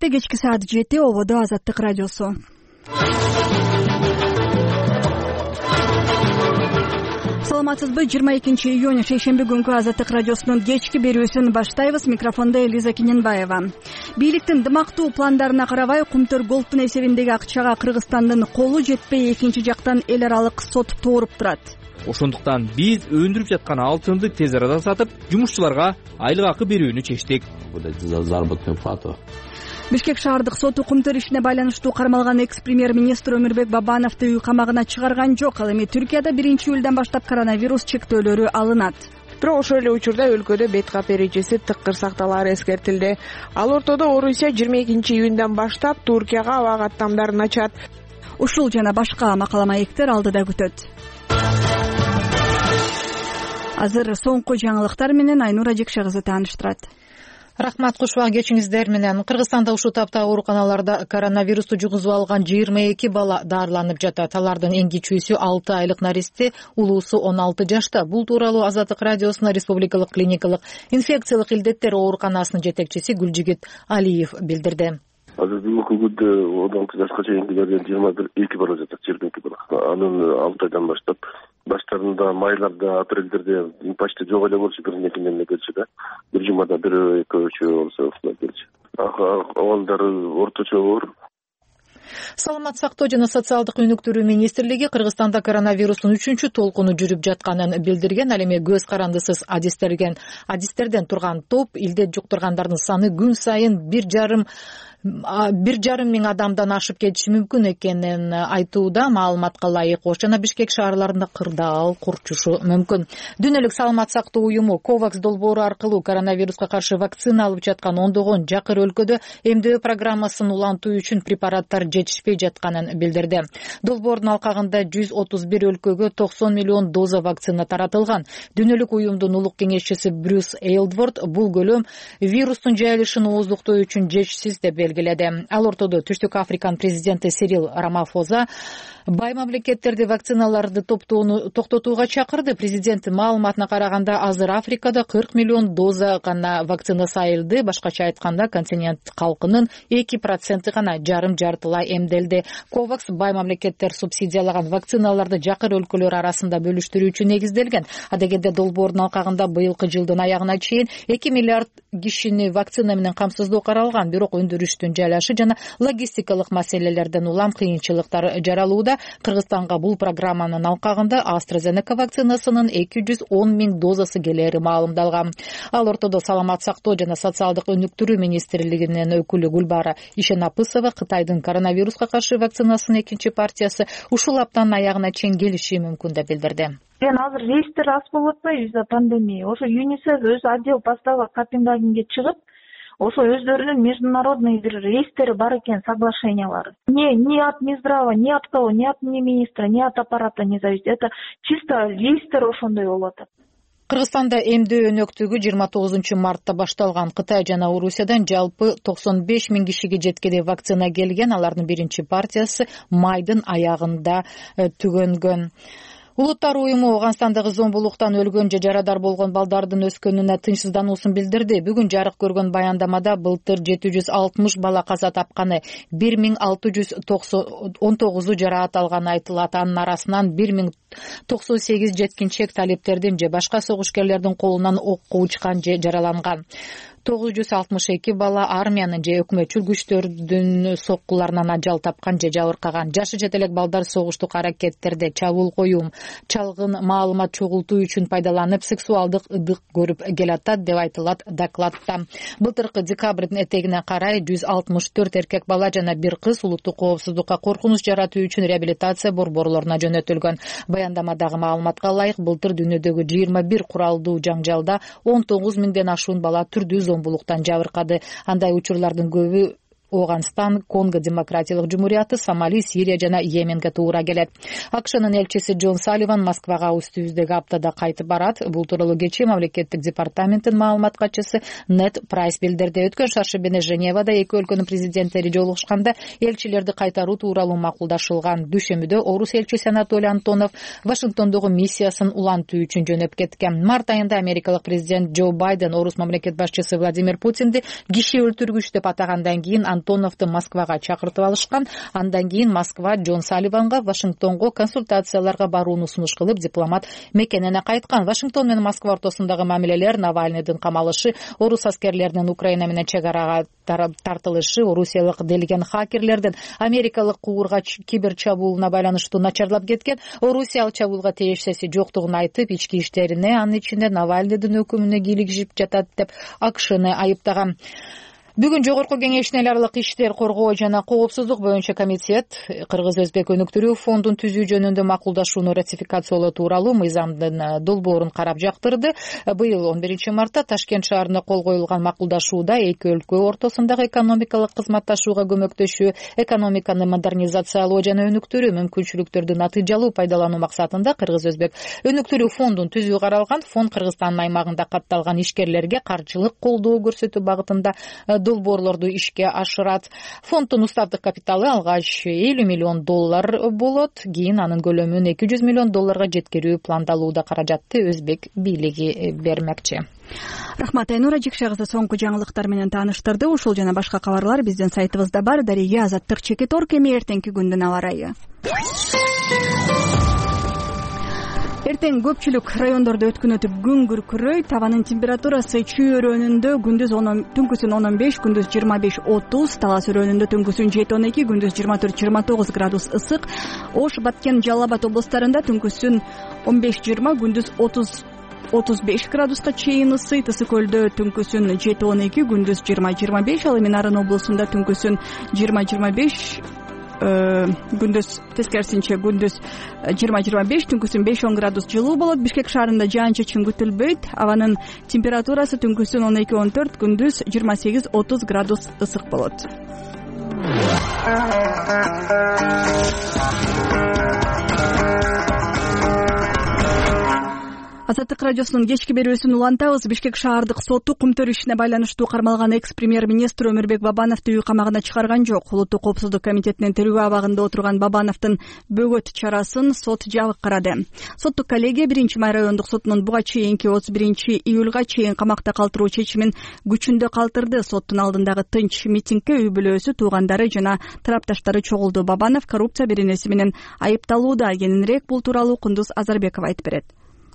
Кечте кечки саат 7 ободо Азаттык радиосу. Саламатсызбы? 22 июнь шейшемби күнгү Азаттык радиосунун кечки берүүсүн баштайбыз. Микрофондо Элиза Киненбаева. Бийликтин дымактуу пландарына карабай Кумтөр Голдтун эсебиндеги акчага Кыргызстандын колу жетпей экинчи жактан эл аралык сот тууруп турат. Ошондуктан биз өндүрүп жаткан алтынды тез арада сатып, жумушчуларга айлык акы берүүнү чечтик. Заработную плату. Бишкек шаардык соту Кумтөр ишине байланыштуу кармалган экс-премьер-министр Өмүрбек Бабановду үй камагына чыгарган жок. Ал эми Түркияда 1-июлдан баштап коронавирус чектөөлөрү алынат. Бирок ошол эле учурда өлкөдө бет кап эрежеси тыкыр сакталары эскертилди. Ал ортодо Орусия 22-июндан баштап Туркияга аба каттамдарын ачат. Ушул жана башка макала маектер алдыда күтөт. Азыр соңку жаңылыктар менен Айнура Жекше кызы тааныштырат. Рахмат, кушуа кечиңиздер менен. Кыргызстанда ушул тапта ооруканаларда коронавирусту жугузуп алган 22 бала даарыланып жатат. Алардын эң кичүүсү 6 айлык наристе, улуусу 16 жашта. Бул тууралуу Азаттык радиосуна Республикалык клиникалык инфекциялык илдеттер ооруканасынын жетекчиси Гүлжигит Алиев билдирди. Азыр бүгүнкү күндө 16 жашка чейинкилерден 21 бала жатат, 22 бала. Анын 6 айдан баштап баштарында майларда, апрелдерде почти жок эле болчу, биринекинен келчү да. Бир жумада бир экөөчү болсо ушундай келчү. Абалдары орточо оор. Саламат сактоо жана социалдык өнүктүрүү министрлиги Кыргызстанда коронавирустун 3-чү толкуну жүрүп жатканын билдирген. Ал эми көз карандысыз адистерден турган топ илдет жуктургандардын саны күн сайын 1,5 миң адамдан ашып кетиши мүмкүн экенин айтууда. Маалыматка ылайык Ош жана Бишкек шаарларында кырдаал курчушу мүмкүн. Дүйнөлүк саламат сактоо уюму COVAX долбоору аркылуу коронавируска каршы вакцина алып жаткан ондогон жакыр өлкөдө эмдөө программасын улантуу үчүн препараттар жетишпей жатканын билдирди. Долбоордун алкагында 131 өлкөгө 90 миллион доза вакцина таратылган. Дүйнөлүк уюмдун улук кеңешчиси Брюс Эйлдворд бул көлөм вирустун жайылышын ооздуктоо үчүн жетишсиз деп белгиледи. Ал ортодо Түштүк Африканын президенти Сирил Рамафоза бай мамлекеттерди вакциналарды токтотууга чакырды. Президент маалыматына караганда азыр Африкада 40 миллион доза гана вакцина сайылды. Башкача айтканда, континент калкынын 2% гана жарым-жартылай эмделди. COVAX бай мамлекеттер субсидиялаган вакциналарды жакыр өлкөлөр арасында бөлүштүрүү үчүн негизделген. Адегенде долбоордун алкагында быйылкы жылдын аягына чейин 2 миллиард кишини вакцина менен камсыздоо каралган. Бирок өндүрүштүн жайлашы жана логистикалык маселелерден улам кыйынчылыктар жаралууда. Кыргызстанга бул программанын алкагында AstraZeneca вакцинасынын 210 миң дозасы келери маалымдалган. Ал ортодо саламат сактоо жана социалдык өнүктүрүү министрлигинин өкүлү Гүлбара Ишенапысова Кытайдын коронавируска каршы вакцинасынын экинчи партиясы ушул аптанын аягына чейин келиши мүмкүн деп билдирди. Азыр рейстер аз болуп атпайбы из-за пандемия. Ошо ЮНИСЕФ өз отдел поставок Копенгагенге чыгып, ошо өздөрүнүн международный бир рейстери бар экен, соглашениялары. Ни от Минздрава, ни от кого, ни от министра, ни от аппарата не зависит. Это чисто рейстер ошондой болуп атат. Кыргызстанда эмдөө өнөктүгү 29 мартта башталган. Кытай жана Орусиядан жалпы 95 миң кишиге жеткенде вакцина келген. Алардын биринчи партиясы майдын аягында түгөнгөн. Улуттар уюму Ооганстандагы зомбулуктан өлгөн же жарадар болгон балдардын өскөнүнө тынчсыздануусун билдирди. Бүгүн жарык көргөн баяндамада былтыр 760 бала каза тапканы, 1619 жараат алганы айтылат. Анын арасынан 1098 жеткинчек талиптердин же башка согушкерлердин колунан окко учкан же жараланган. 962 бала армиянын же өкмөтчүл күчтөрдүн соккуларынан ажал тапкан же жабыркаган. Жашы жете элек балдар согуштук аракеттерде чабуул коюм, чалгын маалымат чогултуу үчүн пайдаланып, сексуалдык ыдык көрүп келатат деп айтылат докладта. Былтыркы декабрдын этегине карай 164 эркек бала жана бир кыз улуттук коопсуздукка коркунуч жаратуу үчүн реабилитация борборлоруна жөнөтүлгөн. Баяндамадагы маалыматка ылайык, былтыр дүйнөдөгү 21 куралдуу жаңжалда 19 миңден ашуун бала түрдүү зомбулуктан жабыркады. Андай учурлардын көбү Ооганстан, Конго демократиялык жумурияты, Сомали, Сирия жана Йеменге туура келет. АКШнын элчиси Джон Салливан Москвага үстүбүздөгү аптада кайтып барат. Бул тууралуу кечээ мамлекеттик департаменттин маалымат катчысы Нед Прайс билдирди. Өткөн шаршембиде Женевада эки өлкөнүн президенттери жолугушканда элчилерди кайтаруу тууралуу макулдашылган. Дүйшөмбүдө Орус элчиси Анатолий Антонов Вашингтондогу миссиясын улантуу үчүн жөнөп кеткен. Март айында америкалык президент Джо Байден Орус мамлекет башчысы Владимир Путинди киши өлтүргүч деп атагандан кийин Антоновду Москвага чакыртып алышкан. Андан кийин Москва Джон Салливанга Вашингтонго консультацияларга барууну сунуш кылып, дипломат мекенине кайткан. Вашингтон менен Москва ортосундагы мамилелер, Навальныйдын камалышы, орус аскерлеринин Украина менен чек арага тартылышы, орусиялык делген хакерлердин америкалык куурга кибер чабуулуна байланыштуу начарлап кеткен. Орусия ал чабуулга тиешеси жоктугун айтып, ички иштерине, анын ичинде Навальныйдын өкүмүнө кийлигишип жатат деп АКШны айыптаган. Бүгүн Жогорку Кеңештин эл аралык иштер коргоо жана коопсуздук боюнча комитет Кыргыз-Өзбек өнүктүрүү фондун түзүү жөнүндө макулдашууну ратификациялоо тууралуу мыйзамдын долбоорун карап жактырды. Быйыл 11 мартта Ташкент шаарында кол коюлган макулдашууда эки өлкө ортосундагы экономикалык кызматташууга көмөктөшүү, экономиканы модернизациялоо жана өнүктүрүү мүмкүнчүлүктөрдү натыйжалуу пайдалануу максатында Кыргыз-Өзбек өнүктүрүү фондун түзүү каралган. Фонд Кыргызстандын аймагында катталган ишкерлерге каржылык колдоо көрсөтүү багытында долбоорлорду ишке ашырат. Фонддун устардык капиталы алгач $50 миллион болот, кийин анын көлөмүн $200 миллион жеткирүү пландалууда. Каражатты Өзбек бийлиги бермекчи. Рахмат, Айнура Жикше кызы соңку жаңылыктар менен тааныштырды. Ушул жана башка кабарлар биздин сайтыбызда бар. Дареге Азаттык Чекитор кеми эртеңки күндүн аба ырайы. Эртең көпчүлүк райондордо өткөн өтүп күн күркүрөй, табанын температурасы чүй өрөөнүндө түнкүсүн 15, күндүз 25-30, Талас өрөөнүндө түнкүсүн 7-12, күндүз 24-29 градус ысык. Ош, Баткен, Жалал Абад облустарында түнкүсүн 15-20, күндүз 30-35 градуска чейин ысыйт. Ысык көлдө түнкүсүн 7-12, күндүз 20-25, ал эми Нарын облусунда түнкүсүн 20-25, күндүз тескерисинче күндүз 20-25, түнкүсүн 5-10 градус жылуу болот. Бишкек шаарында жаан-чачын күтүлбөйт. Абанын температурасы түнкүсүн 12-14, күндүз 28-30 градус ысык болот. Азаттык радиосунун кечки берүүсүн улантабыз. Бишкек шаардык соту кумтөр ишине байланыштуу кармалган экс-премьер-министр Өмүрбек Бабановду үй камагына чыгарган жок. Улуттук коопсуздук комитетинин тергөө абагында отурган Бабановдун бөгөт чарасын сот жабык карады. Соттук коллегия 1-Май райондук сотунун буга чейинки 31 июлга чейин камакта калтыруу чечимин күчүндө калтырды. Соттун алдындагы тынч митингге үй бүлөсү, туугандары жана тарапташтары чогулду. Бабанов коррупция беренеси менен айыпталууда. Кененирээк бул тууралуу Кундуз Азарбеков айтып берет.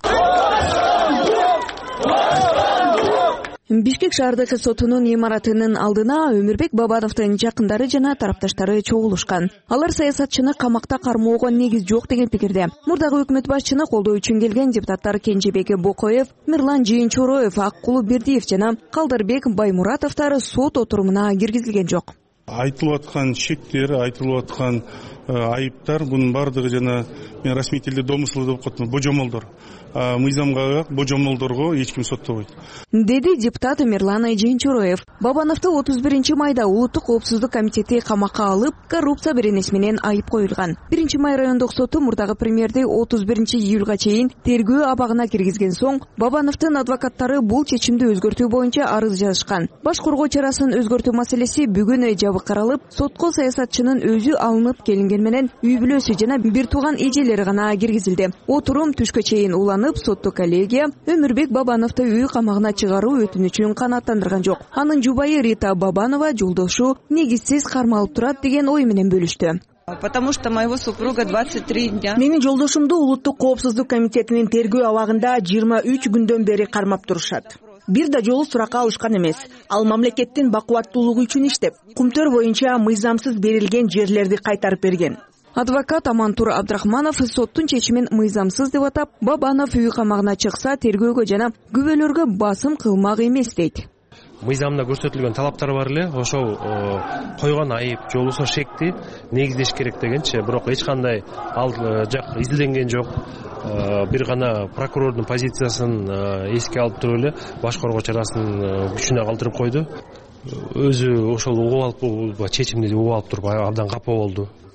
Бишкек шаардык сотунун имаратынын алдына Өмүрбек Бабановдун жакындары жана тарапташтары чогулушкан. Алар саясатчыны камакта кармоого негиз жок деген пикирде. Мурдагы өкмөт башчыны колдоо үчүн келген депутаттар Кенжебек Бокоев, Мирлан Жыйынчороев, Аккулу Бердиев жана Калдарбек Баймуратовдор сот отурумуна киргизилген жок. Айтылып аткан шектер, айтылып аткан айыптар, бунун бардыгы жана мен расмий тилде домыслы деп коет, божомолдор. Мыйзамга божомолдорго эч ким соттобойт, деди депутат Мирлан Жыйынчороев. Бабановду 31 майда Улуттук коопсуздук комитети камакка алып, коррупция беренеси менен айып коюлган. 1 Май райондук соту мурдагы премьерди 31 июлга чейин тергөө абагына киргизген соң, Бабановдун адвокаттары бул чечимди өзгөртүү боюнча арыз жазышкан. Баш коргоо чарасын өзгөртүү маселеси бүгүн жабык каралып, сотко саясатчынын өзү алынып келинген менен үй бүлөсү жана бир тууган эжелери гана киргизилди. Отурум түшкө чейин уланып, соттук коллегия Өмүрбек Бабановду үй камагына чыгаруу өтүнүчүн канааттандырган жок. Анын жубайы Рита Бабанова жолдошу негизсиз кармалып турат деген ой менен бөлүштү. Потому что моего супруга 23 дня. Менин жолдошумду Улуттук коопсуздук комитетинин тергөө абагында 23 күндөн бери кармап турушат. Бир да жолу суракка алышкан эмес. Ал мамлекеттин бакубаттуулугу үчүн иштеп, кумтөр боюнча мыйзамсыз берилген жерлерди кайтарып берген. Адвокат Амантур Абдрахманов соттун чечимин мыйзамсыз деп атап, Бабанов үй камагына чыкса тергөөгө жана күбөлөргө басым кылмак эмес дейт. Мыйзамда көрсөтүлгөн талаптар бар эле, ошол койгон айып же болбосо шекти негиздеш керек дегенчи, бирок эч кандай ал жак изилденген жок. Бир гана прокурордун позициясын эске алып туруп эле баш коргоо чарасын күчүнө калтырып койду. Өзү ошол угуп алып, чечимди угуп алып туруп абдан капа болду.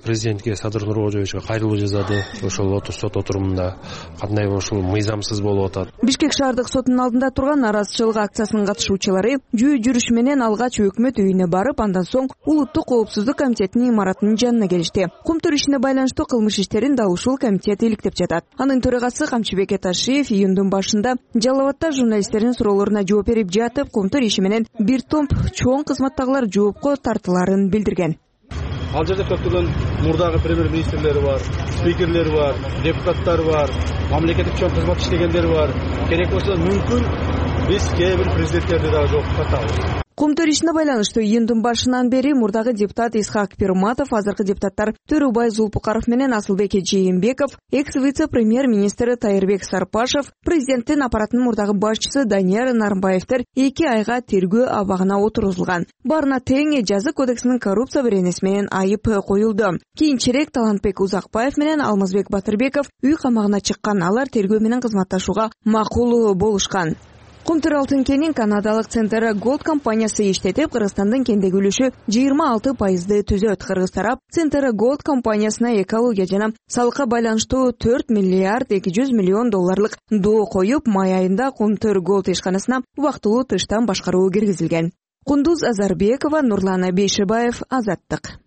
президентке Садыр Нуркожоевичке кайрылуу жасады ошол сот отурумунда. Кандай ушул мыйзамсыз болуп атат. Бишкек шаардык сотунун алдында турган нааразычылык акциясынын катышуучулары жөө жүрүш менен алгач өкмөт үйүнө барып, андан соң улуттук коопсуздук комитетинин имаратынын жанына келишти. Кумтур ишине байланыштуу кылмыш иштерин да ушул комитет иликтеп жатат. Анын төрагасы Камчыбек Эташиев июндун башында Жалал Абадта журналисттердин суроолоруна жооп берип жатып, Кумтур иши менен бир топ чоң кызматтагылар жоопко тартыларын билдирген. Ал жерде көптөгөн мурдагы премьер-министрлери бар, спикерлери бар, депутаттар бар, мамлекеттик чоң кызмат иштегендер бар. Керек болсо мүмкүн биз кээ бир президенттерди дагы жоопко тартабыз. Кумтур ишине байланыштуу июндун башынан бери мурдагы депутат Исхак Пирматов, азыркы депутаттар Төрөбай Зулпукаров менен Асылбек Жээнбеков, экс-вице-премьер-министри Тайырбек Сарпашев, президенттин аппаратынын мурдагы башчысы Данияр Нарымбаевдер 2 айга тергөө абагына отурулган. Барына тең жаза кодексинин коррупция беренеси менен айып коюлду. Кийинчерээк Талантбек Узакбаев менен Алмазбек Батырбеков үй камагына чыккан. Алар тергөө менен кызматташууга макул болушкан. Кумтур алтын кенин канадалык Центра Голд компаниясы иштетип, Кыргызстандын кендеги үлүшү 26% түзөт. Кыргыз тарап Центра Голд компаниясына экология жана салыкка байланыштуу 4 миллиард 200 миллион долларлык доо коюп, май айында Кумтур Голд ишканасына убактылуу тыштан башкаруу киргизилген. Кундуз Азарбекова, Нурлан Бейшебаев, Азаттык.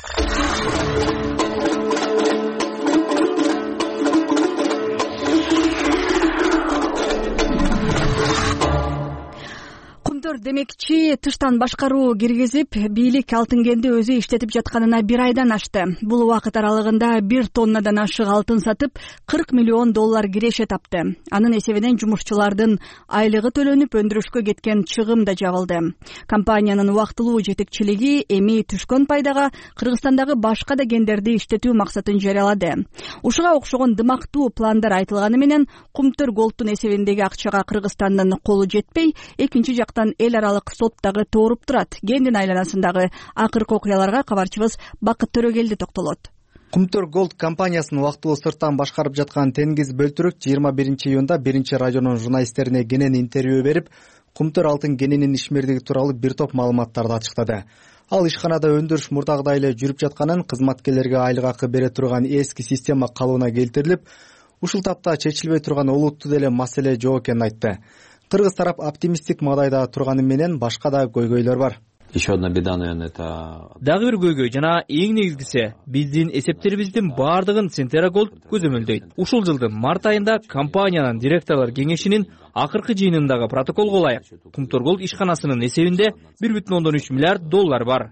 Демекчи тыштан башкаруу киргизип, бийлик алтын кенди өзү иштетип жатканына 1 айдан ашты. Бул убакыт аралыгында 1 тоннадан ашык алтын сатып, 40 миллион доллар киреше тапты. Анын эсебинен жумушчулардын айлыгы төлөнүп, өндүрүшкө кеткен чыгым да жабылды. Компаниянын убактылуу жетекчилиги эми түшкөн пайдага Кыргызстандагы башка да кендерди иштетүү максатын жарыялады. Ушуга окшогон дымактуу пландар айтылганы менен Кумтур Голдтун эсебиндеги акчага Кыргызстандын колу жетпей, экинчи жактан эл аралык сот дагы тооруп турат. Кендин айланасындагы акыркы окуяларга кабарчыбыз Бакыт Төрөгелди токтолот. Кумтур Голд компаниясын убактылуу сырттан башкарып жаткан Тенгиз Бөлтүрүк 21 июнда 1 радионун журналисттерине кенен интервью берип, Кумтур алтын кенинин ишмердиги тууралуу бир топ маалыматтарды ачыктады. Ал ишканада өндүрүш мурдагыдай эле жүрүп жатканын, кызматкерлерге айлык акы бере турган эски система калыбына келтирилип, ушул тапта чечилбей турган олуттуу деле маселе жок экенин айтты. Кыргыз тарап оптимисттик магдайда турганы менен башка да көйгөйлөр бар. Еще одна беда, наверное, это... Дагы бир көйгөй жана эң негизгиси, биздин эсептерибиздин баардыгын Центра Голд көзөмөлдөйт. Ушул жылдын март айында компаниянын директорлор кеңешинин акыркы жыйынындагы протоколго ылайык Кумтур Голд ишканасынын эсебинде 1,3 миллиард доллар бар.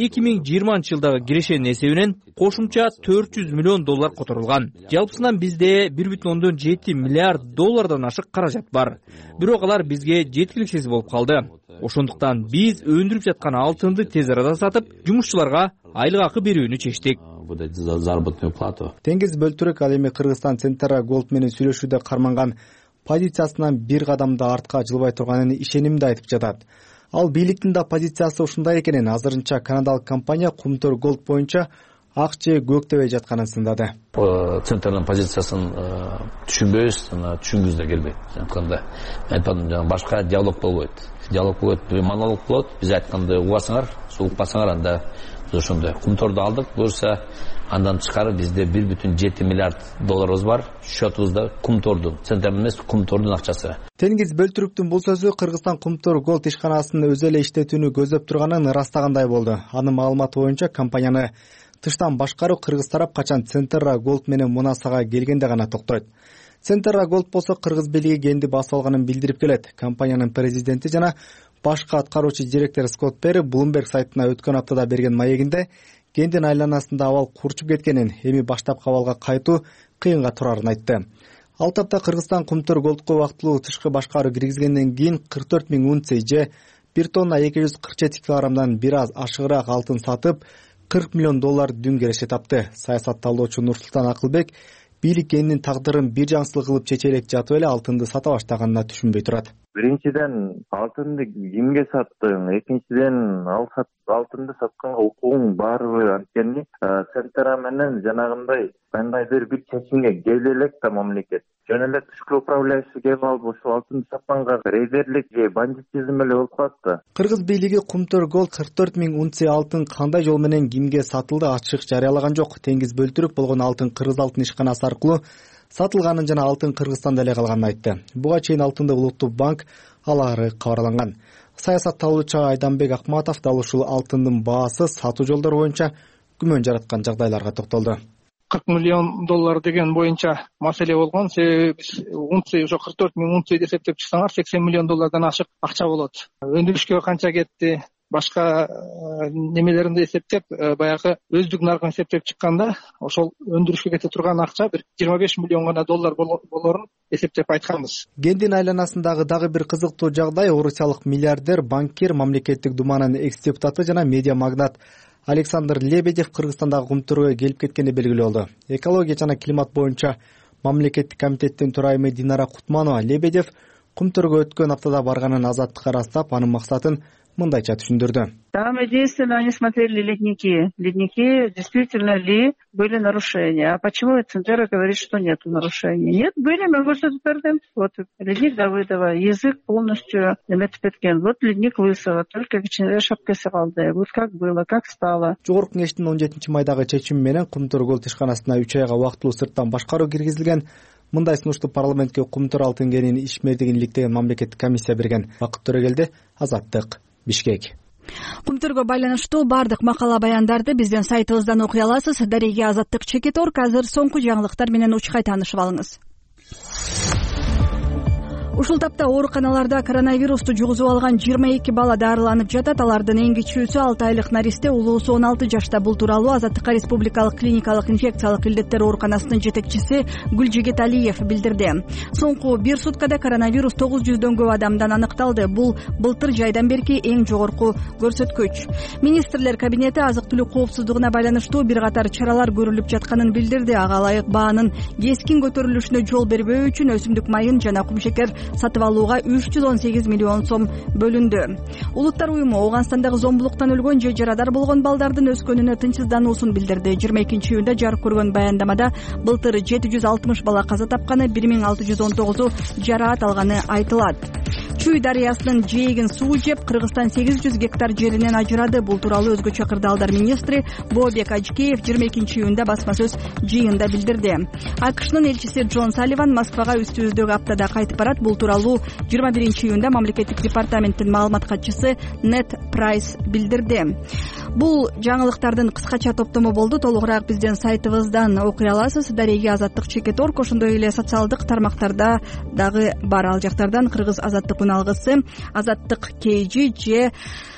2020 жылдагы кирешенин эсебинен кошумча 400 миллион доллар которулган. Жалпысынан бизде 1,7 миллиард доллардан ашык каражат бар. Бирок алар бизге жеткиликсиз болуп калды. Ошондуктан биз өндүрүп жаткан алтынды тез арада сатып, жумушчуларга айлык акы берүүнү чечтик. Заработную плату. Тенгиз Бөлтүрүк ал эми Кыргызстан Центра Голд менен сүйлөшүүдө карманган позициясынан бир кадам да артка жылбай турганын ишенимде айтып жатат. Ал бийликтин да позициясы ушундай экенин, азырынча канадалык компания Кумтур Голд боюнча ак же көк дебей жатканын сындады. Центрдин позициясын түшүнбөйбүз, түшүнгүбүз да келбейт. Антканда айтпадым, башка диалог болбойт. Диалог болот, монолог болот. Биз айтканды угасаңар, укпасаңар, анда биз ошондой Кумтурду алдык. Буюрса андан тышкары бизде 1,7 миллиард долларыбыз бар. Счетубузда Кумтурдун, Центр эмес, Кумтурдун акчасы. Тенгиз Бөлтүрүктүн бул сөзү Кыргызстан Кумтур Голд ишканасын өзү эле иштетүүнү көздөп турганын ырастагандай болду. Анын маалыматы боюнча компанияны тыштан башкаруу Кыргыз тарап качан Центра Голд менен мунасага келгенде гана токтойт. Центра Голд болсо Кыргыз бийлиги кенди басып алганын билдирип келет. Компаниянын президенти жана башкы аткаруучу директор Скотт Перри Bloomberg сайтына өткөн аптада берген маегинде кендин айланасында абал курчуп кеткенин, эми баштапкы абалга кайтуу кыйынга турарын айтты. Ал тапта Кыргызстан Кумтур Голдко убактылуу тышкы башкаруу киргизгенден кийин 44 000 унция же 1 тонна 247 килограммдан бир аз ашыгыраак алтын сатып 40 миллион доллар дүн киреше тапты. Саясат талдоочу Нурсултан Акылбек бийлик кендин тагдырын бир жаңсыл кылып чече элек жатып эле алтынды сата баштаганына түшүнбөй турат. биринчиден алтынды кимге саттың, экинчиден ал алтынды сатканга укугуң барбы? Анткени Центра менен жанагындай кандайдыр бир чечимге келе элек да мамлекет жөн эле түшкү управляющий келип алып ушул алтынды сатканга рейдерлик же бандитизм эле болуп калат да. Кыргыз бийлиги Кумтөр Голд 44 000 унция алтын кандай жол менен кимге сатылды ачык жарыялаган жок. Теңиз бөлтүрүп болгон алтын Кыргыз алтын ишканасы аркылуу сатылганын жана алтын Кыргызстанда эле калганын айтты. Буга чейин алтынды Улуттук банк алары кабарланган. Саясатталуучу Айданбек Акматов дал ушул алтындын баасы сатуу жолдору боюнча күмөн жараткан жагдайларга токтолду. $40 миллион деген боюнча маселе болгон. Себеби биз унция уже 44 000 унция эсептеп чыксаңар $80 миллион ашык акча болот. Өндүрүшкө канча кетти, башка немелеринди эсептеп, баягы өздүк наркын эсептеп чыкканда, ошол өндүрүшкө кете турган акча бир $25 миллион гана болорун эсептеп айтканбыз. Гендин айланасындагы дагы бир кызыктуу жагдай орусиялык миллиардер, банкир, мамлекеттик думанын экс-депутаты жана медиа магнат Александр Лебедев Кыргызстандагы Кумтөргө келип кеткени белгилүү болду. Экология жана климат боюнча мамлекеттик комитеттин төрайымы Динара Кутманова Лебедев Кумтөргө өткөн аптада барганын Азаттыкка ырастап, анын максатын мындайча түшүндүрдү. Там единственное, они смотрели ледники. Ледники, действительно ли были нарушения. А почему Центера говорит, что нет нарушений? Нет, были, мы көрсөтүп. Вот ледник Давыдова, язык полностью эметип кеткен. Вот ледник Лысова, только кичинекей шапкасы калды. Вот как было, как стало. Жогорку кеңештин 17 майдагы чечими менен Кумтөр Голд ишканасына 3 айга убактылуу сырттан башкаруу киргизилген. Мындай сунушту парламентке Кумтөр алтын кенин ишмердигин иликтеген мамлекеттик комиссия берген. Бакыт Төрөгелди, Азаттык, Бишкек. Кумтөргө байланыштуу бардык макала баяндарды биздин сайтыбыздан окуй аласыз. Дареги Азаттык Чекит.org. Азыр соңку жаңылыктар менен учкай таанышып алыңыз. Ушул тапта ооруканаларда коронавирусту жугузуп алган 22 бала дарыланып жатат. Алардын эң кичүүсү 6 айлык наристе, улуусу 16 жашта. Бул тууралуу Азаттыкка Республикалык клиникалык инфекциялык илдеттер ооруканасынын жетекчиси Гүлжигит Алиев билдирди. Соңку бир суткада коронавирус 900дөн көп адамдан аныкталды. Бул былтыр жайдан берки эң жогорку көрсөткүч. Министрлер кабинети азык-түлүк коопсуздугуна байланыштуу бир катар чаралар көрүлүп жатканын билдирди. Ага ылайык баанын кескин көтөрүлүшүнө жол бербөө үчүн өсүмдүк майын жана кумшекер сатып алууга 318 миллион сом бөлүндү. Улуттар уюму Ооганстандагы зомбулуктан өлгөн же жарадар болгон балдардын өскөнүнө тынчсыздануусун билдирди. 22 июнда жарык көргөн баяндамада былтыр 760 бала каза тапканы, 1619 жараат алганы айтылат. Чүй дарыясынын жээгин суу жеп, Кыргызстан 800 гектар жеринен ажырады. Бул тууралуу өзгөчө кырдаалдар министри Бообек Ажкеев 22 июнда басма сөз жыйында билдирди. АКШнын элчиси Джон Салливан Москвага үстүбүздөгү аптада кайтып барат. Бул тууралуу 21 июнда мамлекеттик департаменттин маалымат катчысы Нет Прайс билдирди. Бул жаңылыктардын кыскача топтому болду. Толугураак биздин сайтыбыздан окуй аласыз. Дареги Азаттык Чекит.org. Ошондой эле социалдык тармактарда дагы бар. Ал жактардан Кыргыз Азаттык алгысы, Азаттык KG же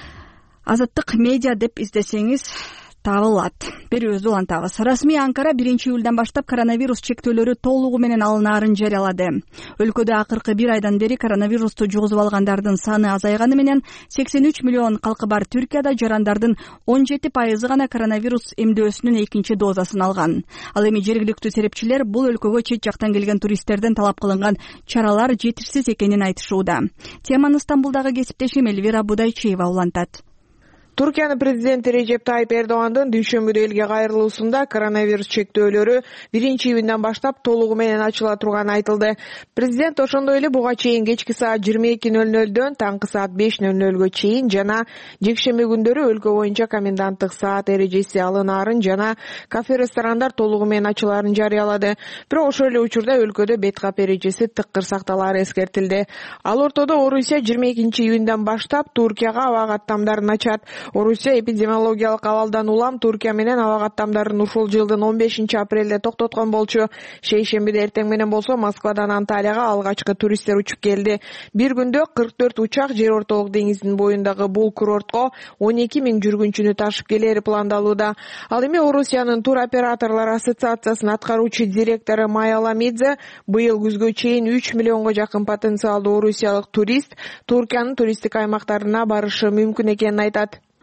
Азаттык медиа деп издесеңиз табылат. Берүүбүздү улантабыз. Расмий Анкара 1 июлдан баштап коронавирус чектөөлөрү толугу менен алынаарын жарыялады. Өлкөдө акыркы 1 айдан бери коронавирусту жугузуп алгандардын саны азайганы менен 83 миллион калкы бар Түркияда жарандардын 17% гана коронавирус эмдөөсүнүн экинчи дозасын алган. Ал эми жергиликтүү серепчилер бул өлкөгө чет жактан келген туристтерден талап кылынган чаралар жетишсиз экенин айтышууда. Теманы Стамбулдагы кесиптешим Элвира Будайчиева улантат. Туркиянын президенти Режеп Тайип Эрдогандын дүйшөмбүдө элге кайрылуусунда коронавирус чектөөлөрү 1 июндан баштап толугу менен ачыла турганы айтылды. Президент ошондой эле буга чейин кечки саат 22:00дөн таңкы саат 5:00га чейин жана жекшемби күндөрү өлкө боюнча коменданттык саат эрежеси алынаарын жана кафе-ресторандар толугу менен ачылаарын жарыялады. Бирок ошол эле учурда өлкөдө бет кап эрежеси тыккыр сакталаары эскертилди. Ал ортодо Орусия 22 июндан баштап Туркияга аба каттамдарын ачат. Орусия эпидемиологиялык абалдан улам Туркия менен аба каттамдарын ушул жылдын 15 апрелде токтоткон болчу. Шейшембиде эртең менен болсо Москвадан Анталияга алгачкы туристтер учуп келди. Бир күндө 44 учак Жер ортолук деңиздин боюндагы бул курортко 12 000 жүргүнчүнү ташып келери пландалууда. Ал эми Орусиянын тур операторлор ассоциациясынын аткаруучу директору Майя Ламидзе быйыл күзгө чейин 3 миллионго жакын потенциалдуу орусиялык турист Туркиянын туристтик аймактарына барышы мүмкүн экенин айтат.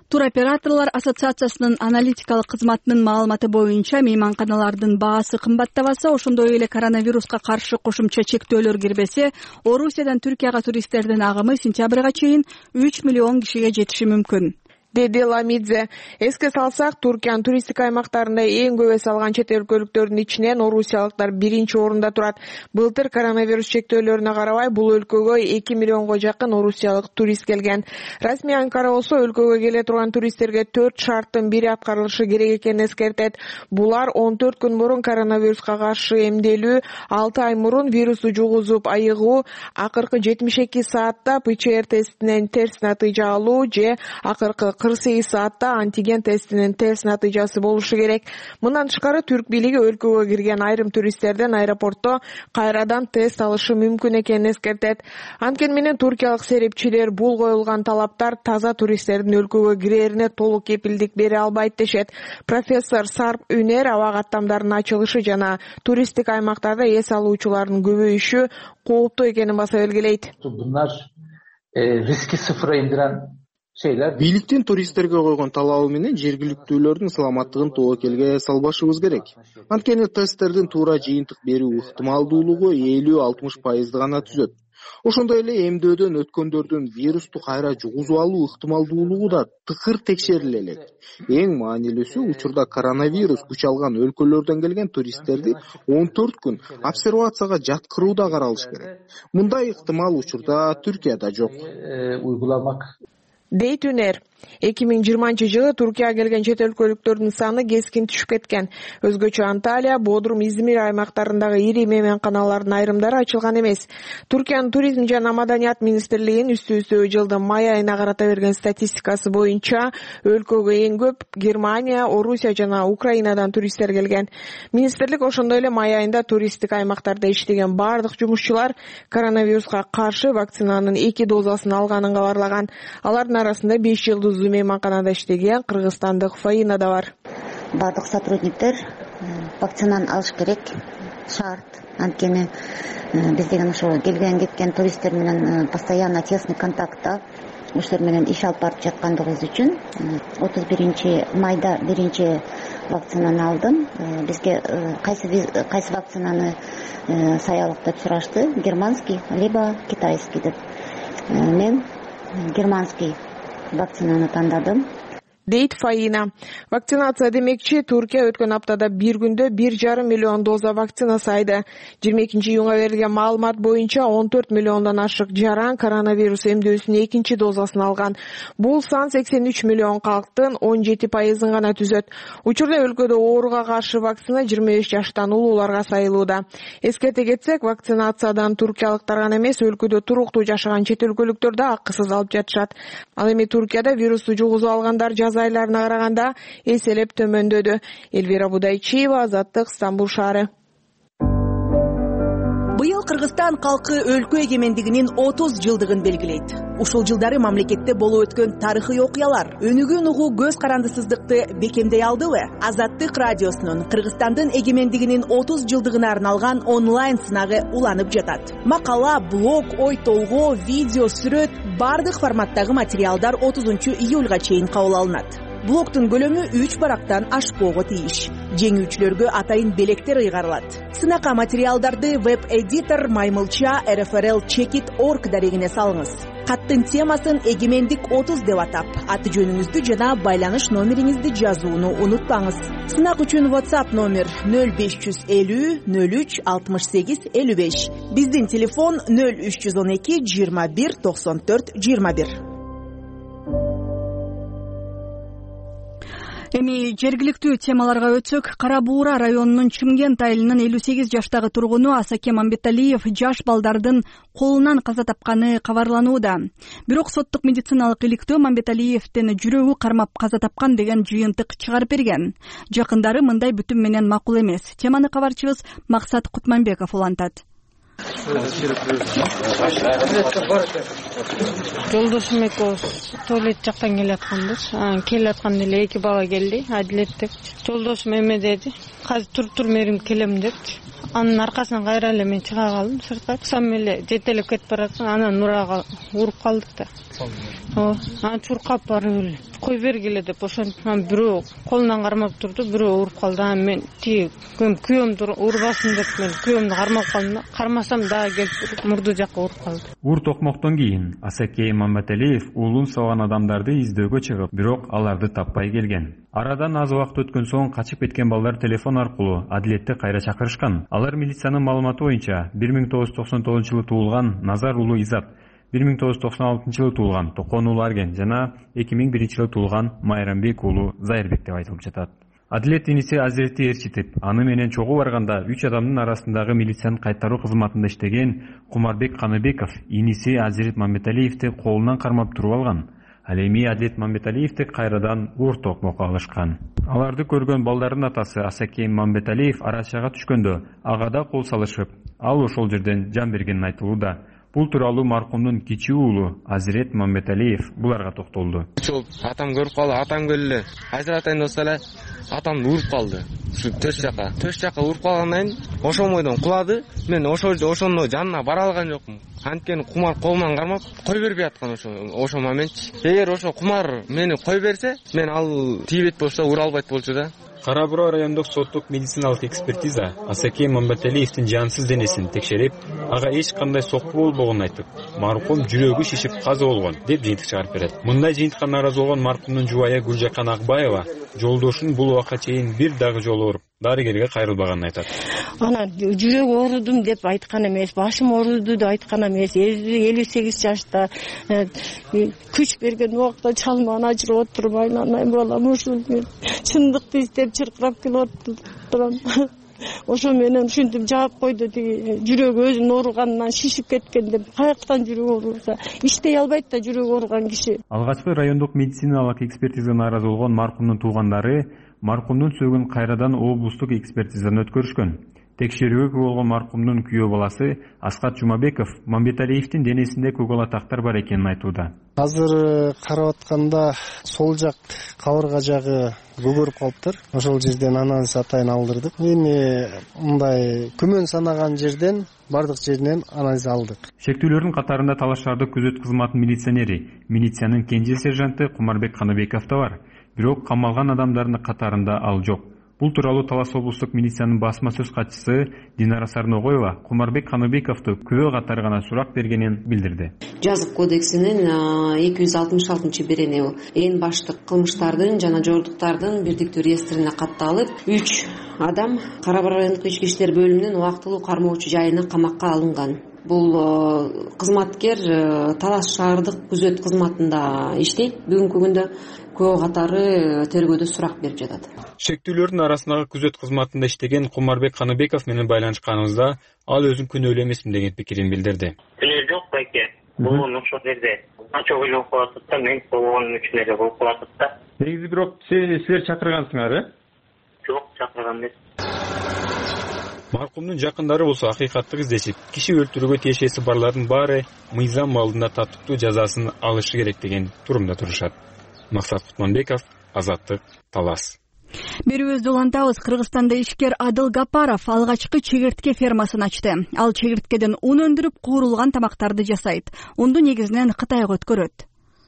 Туроператорлор ассоциациясынын аналитикалык кызматынын маалыматы боюнча мейманканалардын баасы кымбаттабаса, ошондой эле коронавируска каршы кошумча чектөөлөр кирбесе, Орусиядан Түркияга туристтердин агымы сентябрга чейин 3 миллион кишиге жетиши мүмкүн, деди Ламидзе. Эске салсак, Туркиянын туристик аймактарында эң көп эс алган чет өлкөлүктөрдүн ичинен орусиялыктар биринчи орунда турат. Былтыр коронавирус чектөөлөрүнө карабай бул өлкөгө 2 миллионго жакын орусиялык турист келген. Расмий Анкара болсо өлкөгө келе турган туристтерге 4 шарттын бири аткарылышы керек экенин эскертет. Булар 14 күн мурун коронавируска каршы эмделүү, 6 ай мурун вирусту жугузуп айыгуу, акыркы 72 саатта ПЦР тестинен терс натыйжа алуу же акыркы 48 саатта антиген тестинин терс натыйжасы болушу керек. Мындан тышкары түрк бийлиги өлкөгө кирген айрым туристтерден аэропортто кайрадан тест алышы мүмкүн экенин эскертет. Анткени менен туркиялык серепчилер бул коюлган талаптар таза туристтердин өлкөгө кирерине толук кепилдик бере албайт дешет. Профессор Сарп Үнер аба каттамдарынын ачылышы жана туристик аймактарда эс алуучулардын көбөйүшү кооптуу экенин баса белгилейт. Bunlar riski sıfıra indiren şeyler. Бийликтин туристтерге койгон талабы менен жергиликтүүлөрдүн саламаттыгын тобокелге салбашыбыз керек. Анткени тесттердин туура жыйынтык берүү ыктымалдуулугу 50-60% гана түзөт. Ошондой эле эмдөөдөн өткөндөрдүн вирусту кайра жугузуп алуу ыктымалдуулугу да тыкыр текшериле элек. Эң маанилүүсү, учурда коронавирус күч алган өлкөлөрдөн келген туристтерди 14 күн обсервацияга жаткыруу да каралыш керек. Мындай ыктымал учурда Түркияда жок. Uygulamak дейт Үнер. 2020-жылы Туркияга келген чет өлкөлүктөрдүн саны кескин түшүп кеткен. Өзгөчө Анталия, Бодрум, Измир аймактарындагы ири мейманканалардын айрымдары ачылган эмес. Туркиянын туризм жана маданият министрлигинин үстү жылдын май айына карата берген статистикасы боюнча өлкөгө эң көп Германия, Орусия жана Украинадан туристтер келген. Министрлик ошондой эле май айында туристтик аймактарда иштеген бардык жумушчулар коронавируска каршы вакцинанын 2 дозасын алганын кабарлаган. Алардын арасында 5 жылдыздуу мейманканада иштеген кыргызстандык Фаина да бар. Бардык сотрудниктер вакцинаны алыш керек, шарт. Анткени биз деген ошо келген кеткен туристтер менен постоянно тесный контактта, ошолор менен иш алып барып жаткандыгыбыз үчүн 31 майда биринчи вакцинаны алдым. Бизге кайсы вакцинаны саялык деп сурашты, германский либо китайский деп. Мен германский вакцинаны тандадым. дейт Фаина. Вакцинация демекчи, Туркия өткөн аптада бир күндө 1,5 миллион доза вакцина сайды. 22 июнга берилген маалымат боюнча 14 миллиондон ашык жаран коронавирус эмдөөсүнүн экинчи дозасын алган. Бул сан 83 миллион калктын 17% гана түзөт. Учурда өлкөдө ооруга каршы вакцина 25 жаштан улууларга сайылууда. Эскерте кетсек, вакцинациядан туркиялыктар гана эмес, өлкөдө туруктуу жашаган чет өлкөлүктөр да акысыз алып жатышат. Ал эми Туркияда вирусту жугузуп алгандар айларына караганда эселеп төмөндөдү. Элвира Будайчиева, Азаттык, Стамбул шаары. Быйыл Кыргызстан калкы өлкө эгемендигинин 30 жылдыгын белгилейт. Ушул жылдары мамлекетте болуп өткөн тарыхый окуялар өнүгүүн угуу көз карандысыздыкты бекемдей алдыбы? Азаттык радиосунун Кыргызстандын эгемендигинин 30 жылдыгына арналган онлайн сынагы уланып жатат. Макала, блог, ой толгоо, видео, сүрөт бардык форматтагы материалдар 30 июлга чейин кабыл алынат. Блогтун көлөмү 3 барактан ашпоого тийиш. Жеңүүчүлөргө атайын белектер ыйгарылат. Сынакка материалдарды веб-эдитор Маймылча RFRL-Checkit.org дарегине салыңыз. Каттын темасын эгемендик 30 деп атап, аты жөнүңүздү жана байланыш номериңизди жазууну унутпаңыз. Сынак үчүн WhatsApp номер 0550 03 68 55. Биздин телефон 0312 21 94 21. Эми жергиликтүү темаларга өтсөк, Кара Буура районунун Чымкент айылынын 58 жаштагы тургуну Асаке Мамбеталиев жаш балдардын колунан каза тапканы кабарланууда. Бирок соттук медициналык иликтөө Мамбеталиевдин жүрөгү кармап каза тапкан деген жыйынтык чыгарып берген. Жакындары мындай бүтүм менен макул эмес. Теманы кабарчыбыз Максат Кутманбеков улантат. Жолдошум экөөбүз туалет жактан келатканбыз. Келатканда эле эки бала келди, Адилет деп. Жолдошум эме деди, азыр туруп мерим келем депчи. Анын аркасынан кайра эле мен чыга калдым сыртка. Сам эле жетелеп кетип баратсың, анан Нурага уруп калдык да. Анан чуркап барып эле кой бергиле деп ошентип, бирөө колунан кармап турду, бирөө уруп калды. Анан мен тиги күйөөмдү урбасын деп мен күйөөмдү кармап калдым. Кармасам дагы келип мурду жакка уруп калды. Ур токмоктон кийин Асакей Мамбеталиев уулун сабаган адамдарды издөөгө чыгып, бирок аларды таппай келген. Арадан аз убакыт өткөн соң качып кеткен балдар телефон аркылуу адилетте кайра чакырышкан. Алар милициянын маалыматы боюнча 1999-жылы туулган Назар уулу Изат, 1996-жылы туулган Токон уулу Арген жана 2001-жылы туулган Майрамбек уулу Зайырбек деп айтылып жатат. Адилет иниси Азиретти ээрчитип, аны менен чогуу барганда 3 адамдын арасындагы милициянын кайтаруу кызматында иштеген Кумарбек Каныбеков иниси Азирет Мамбеталиевди колунан кармап туруп алган. Ал эми Адилет Мамбеталиевди кайрадан ур токмокко алышкан. Аларды көргөн балдардын атасы Асакей Мамбеталиев арачага түшкөндө ага да кол салышып, ал ошол жерден жан бергенин айтылууда. Бул тууралуу маркумдун кичүү уулу Азирет Мамбеталиев буларга токтолду. Атам көрүп калды, атам келди. Азыр атайын болсо эле атамды уруп калды. Төш жака уруп калгандан кийин ошол бойдон кулады. Мен ошондо жанына бара алган жокмун. Анткени кумар колунан кармап кой бербей аткан ошол момент. Эгер ошо кумар мени кой берсе, мен ал тийбейт болсо ура албайт болчу да. Кара Буруу райондук соттук медициналык экспертиза Асакей Мамбеталиевдин жансыз денесин текшерип, ага эч кандай сокку болбогонун айтып, маркум жүрөгү шишип каза болгон деп жыйынтык чыгарып берет. Мындай жыйынтыкка нааразы болгон маркумдун жубайы Гүлжакан Акбаева жолдошун бул убакка чейин бир дагы жолу ооруп, дарыгерге кайрылбаганын айтат. Анан жүрөк оорудум деп айткан эмес, башым ооруду деп айткан эмес. 58 жашта күч берген убакта чалманы ажырып отурмайын, анан балам ушул мен чындыкты издеп чыркырап келип турам. Ошо менен ушинтип жаап койду, тиги жүрөгү өзүнүн ооруганынан шишип кеткен деп. Каяктан жүрөк ооруса, иштей албайт да жүрөк ооруган киши. Алгачкы райондук медициналык экспертизага нааразы болгон маркумдун туугандары маркумдун сөөгүн кайрадан облустук экспертизадан өткөрүшкөн. Текшерүүгө күбө болгон маркумдун күйөө баласы Аскат Жумабеков Мамбеталиевдин денесинде көк тактар бар экенин айтууда. Азыр карап атканда сол жак кабырга жагы көгөрүп калыптыр. Ошол жерден анализ атайын алдырдык. Эми мындай күмөн санаган жерден бардык жеринен анализ алдык. Шектүүлөрдүн катарында талаш-тартуу күзөт кызматынын милиционери, милициянын кенже сержанты Кумарбек Каныбеков да бар. Бирок камалган адамдардын катарында ал жок. Бул тууралуу Талас облустук милициянын басма сөз катчысы Динара Сарногоева Кумарбек Каныбековду күбө катары гана сурак бергенин билдирди. Жазык кодексинин 266-берени эң баштык кылмыштардын жана жоруктардын бирдиктүү реестрине катталып, 3 адам Кара Буруу райондук ички иштер бөлүмүнүн убактылуу кармоочу жайына камакка алынган. Бул кызматкер Талас шаардык күзөт кызматында иштейт. Бүгүнкү күндө күбө катары тергөөдө сурак берип жатат. Шектүүлөрдүн арасындагы күзөт кызматында иштеген Кумарбек Каныбеков менен байланышканыбызда ал өзүн күнөөлүү эмесмин деген пикирин билдирди. Күнөө жок байке. Бул ошол жерде канча ойлоп калат да, мен болгон үчүн эле болуп калат да. Негизи бирок силер чакыргансыңар, Жок, чакырган эмес. Маркумдун жакындары болсо акыйкаттык издешип, киши өлтүрүүгө тиешеси барлардын баары мыйзам алдында татыктуу жазасын алышы керек деген турумда турушат. Максат Кутманбеков, Азаттык, Талас. Берүүбүздү улантабыз. Кыргызстанда ишкер Адыл Гапаров алгачкы чегиртке фермасын ачты. Ал чегирткеден ун өндүрүп, куурулган тамактарды жасайт. Унду негизинен Кытайга өткөрөт.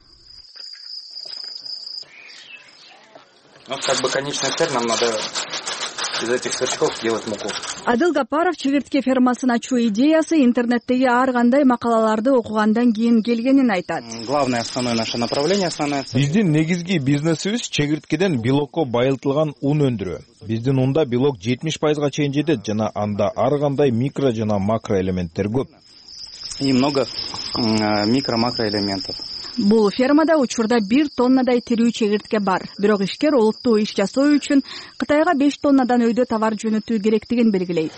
Как бы конечная цель, нам надо из этих сверчков делать муку. Адыл Гапаров чегиртке фермасын ачуу идеясы интернеттеги ар кандай макалаларды окугандан кийин келгенин айтат. Главное основное наше направление, основная цель. Биздин негизги бизнесибиз чегирткеден белокко байылтылган ун өндүрүү. Биздин унда белок 70%га чейин жетет жана анда ар кандай микро жана макро элементтер көп. И много микро-макроэлементов. Бул фермада учурда 1 тоннадай тирүү чегиртке бар. Бирок ишкер олуттуу иш жасоо үчүн Кытайга 5 тоннадан өйдө товар жөнөтүү керектигин белгилейт.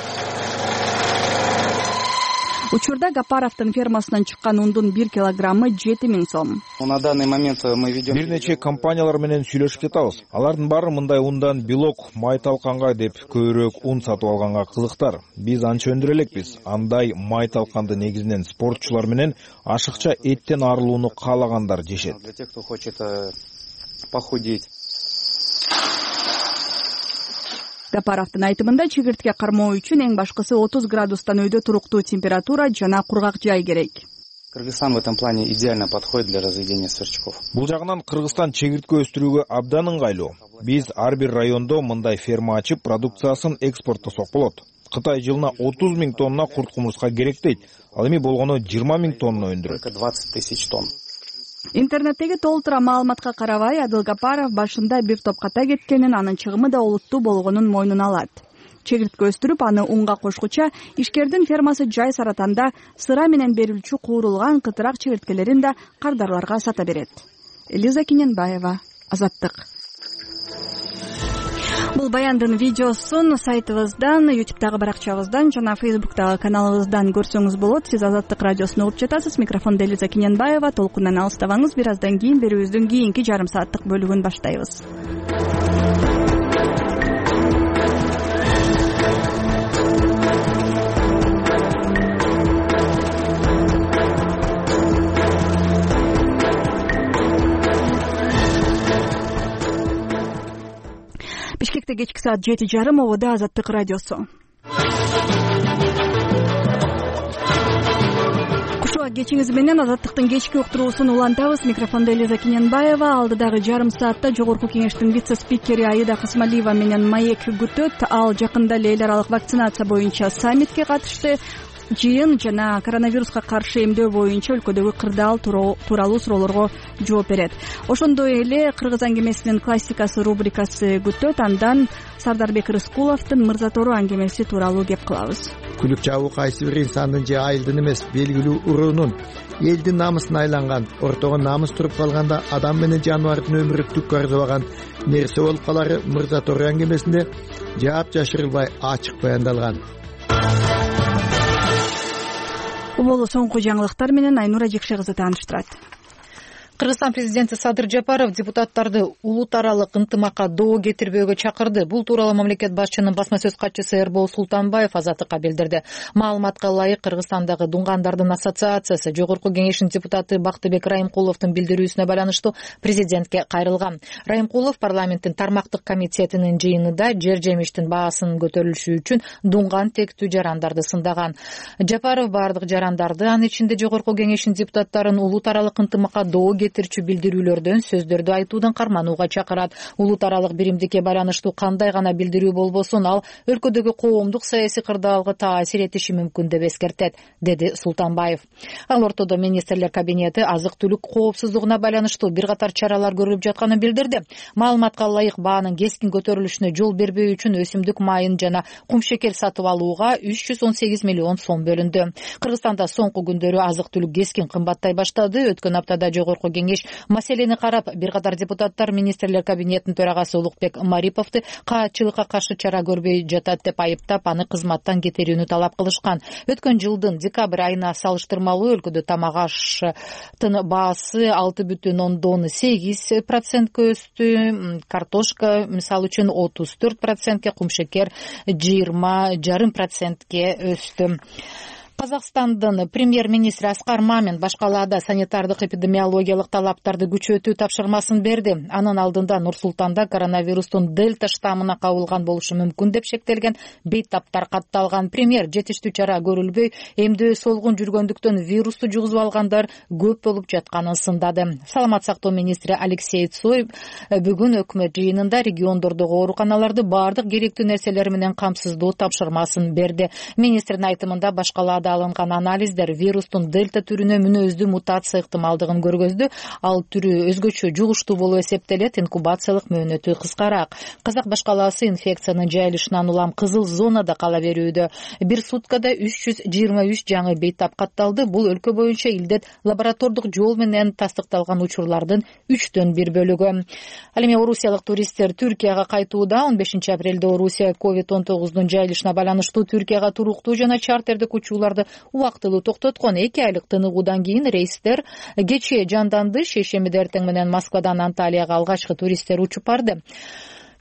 Учурда Гапаровдун фермасынан чыккан ундун 1 килограммы 7000 сом. На данный момент мы ведем бир нече компаниялар менен сүйлөшүп жатабыз. Алардын баары мындай ундан белок, май талканга деп көбүрөөк ун сатып алганга кызыктар. Биз анча өндүрө элекпиз. Андай май талканды негизинен спортчулар менен ашыкча эттен арылууну каалагандар жешет. Для тех, кто хочет похудеть. Гапаровдун айтымында чегиртке кармоо үчүн эң башкысы 30 градустан өйдө туруктуу температура жана кургак жай керек. Кыргызстан в этом плане идеально подходит для разведения сверчков. Бул жагынан Кыргызстан чегиртке өстүрүүгө абдан ыңгайлуу. Биз ар бир райондо мындай ферма ачып, продукциясын экспорттосок болот. Кытай жылына 30 000 тонна курт кумурска керек дейт. Ал эми болгону 20 000 тонна өндүрөт. 20 000 тонн. Интернеттеги толтура маалыматка карабай, Адыл Гапаров башында бир топ ката кеткенин, анын чыгымы да олуттуу болгонун мойнуна алат. Чегиртке өстүрүп, аны унга кошкуча, ишкердин фермасы Жай Саратанда сыра менен берилчү куурулган кытырак чегирткелерин да кардарларга сата берет. Элиза Киненбаева, Азаттык. Бул баяндын видеосун сайтыбыздан, YouTube'дагы баракчабыздан жана Facebook'тагы каналыбыздан көрсөңүз болот. Сиз Азаттык радиосуну угуп жатасыз. Микрофондо Элиза Киненбаева. Толкундан алыстабаңыз. Бир аздан кийин берүүбүздүн кийинки жарым сааттык бөлүгүн баштайбыз. Бишкекте кечки саат 7:30, ободо Азаттык радиосу. Кушуа кечиңиз менен Азаттыктын кечки уктуруусун улантабыз. Микрофондо Элиза Киненбаева. Алдыдагы жарым саатта Жогорку кеңештин вице-спикери Аида Касымалиева менен маек күтөт. Ал жакында эл аралык вакцинация боюнча саммитке катышты. Жыйын жана коронавируска каршы эмдөө боюнча өлкөдөгү кырдаал тууралуу суроолорго жооп берет. Ошондой эле Кыргыз аңгемесинин классикасы рубрикасы күтөт. Андан Сардарбек Рыскуловдун Мырзатору аңгемеси тууралуу кеп кылабыз. Күлүк жабуу кайсы бир инсандын же айылдын эмес, белгилүү уруунун элдин намысына айланган, ортого намыс туруп калганда адам менен жаныбардын өмүрү түккө арзыбаган нерсе болуп калары Мырзатору аңгемесинде жаап жашырылбай ачык баяндалган. Болу соңку жаңылыктар менен Айнура Жекше кызы тааныштырат. Кыргызстан президенти Садыр Жапаров депутаттарды улут аралык ынтымакка доо кетирбөөгө чакырды. Бул тууралуу мамлекет башчынын басма сөз катчысы Эрбол Султанбаев Азаттыкка билдирди. Маалыматка ылайык, Кыргызстандагы дунгандардын ассоциациясы Жогорку кеңештин депутаты Бактыбек Райымкуловдун билдирүүсүнө байланыштуу президентке кайрылган. Райымкулов парламенттин тармактык комитетинин жыйынында жер жемиштин баасын көтөрүлүшү үчүн дунган тектүү жарандарды сындаган. Жапаров бардык жарандарды, анын ичинде Жогорку кеңештин депутаттарын улут аралык ынтымакка доо кетирчү билдирүүлөрдөн сөздөрдү айтуудан карманууга чакырат. Улут аралык биримдикке байланыштуу кандай гана билдирүү болбосун, ал өлкөдөгү коомдук саясий кырдаалга таасир этиши мүмкүн деп эскертет, деди Султанбаев. Ал ортодо министрлер кабинети азык-түлүк коопсуздугуна байланыштуу бир катар чаралар көрүлүп жатканын билдирди. Маалыматка ылайык, баанын кескин көтөрүлүшүнө жол бербөө үчүн өсүмдүк майын жана кумшекер сатып алууга 318 миллион сом бөлүндү. Кыргызстанда соңку күндөрү азык-түлүк кескин кымбаттай баштады. Өткөн аптада Жогорку кеңеш маселени карап, бир катар депутаттар министрлер кабинетинин төрагасы Улукбек Мариповду каатчылыкка каршы чара көрбөй жатат деп айыптап, аны кызматтан кетирүүнү талап кылышкан. Өткөн жылдын декабрь айына салыштырмалуу өлкөдө тамак аштын баасы 6,8% өстү. Картошка мисалы үчүн 34%, кумшекер 20,5% өстү. Казакстандын премьер-министри Аскар Мамин башкалаада санитардык эпидемиологиялык талаптарды күчөтүү тапшырмасын берди. Анын алдында Нур Султанда коронавирустун дельта штаммына кабылган болушу мүмкүн деп шектелген бейтаптар катталган. Премьер жетиштүү чара көрүлбөй, эмдөө солгун жүргөндүктөн вирусту жугузуп алгандар көп болуп жатканын сындады. Саламат сактоо министри Алексей Цой бүгүн өкмөт жыйынында региондордогу ооруканаларды бардык керектүү нерселер менен камсыздоо тапшырмасын берди. Министрдин айтымында башкалаада алынган анализдер вирустун дельта түрүнө мүнөздүү мутация ыктымалдыгын көргөздү. Ал түрү өзгөчө жугуштуу болуп эсептелет, инкубациялык мөөнөтү кыскараак. Казак башкалаасы инфекциянын жайылышынан улам кызыл зонада кала берүүдө. Бир суткада 323 жаңы бейтап катталды. Бул өлкө боюнча илдет лаборатордук жол менен тастыкталган учурлардын 3/1 бөлүгү. Ал эми орусиялык туристтер Түркияга кайтууда. 15 апрелде Орусия COVID-19 жайылышына байланыштуу Түркияга туруктуу жана чартердик учууларды убактылуу токтоткон. 2 айлык тыныгуудан кийин рейстер кечээ жанданды. Шейшембиде эртең менен Москвадан Анталияга алгачкы туристтер учуп барды.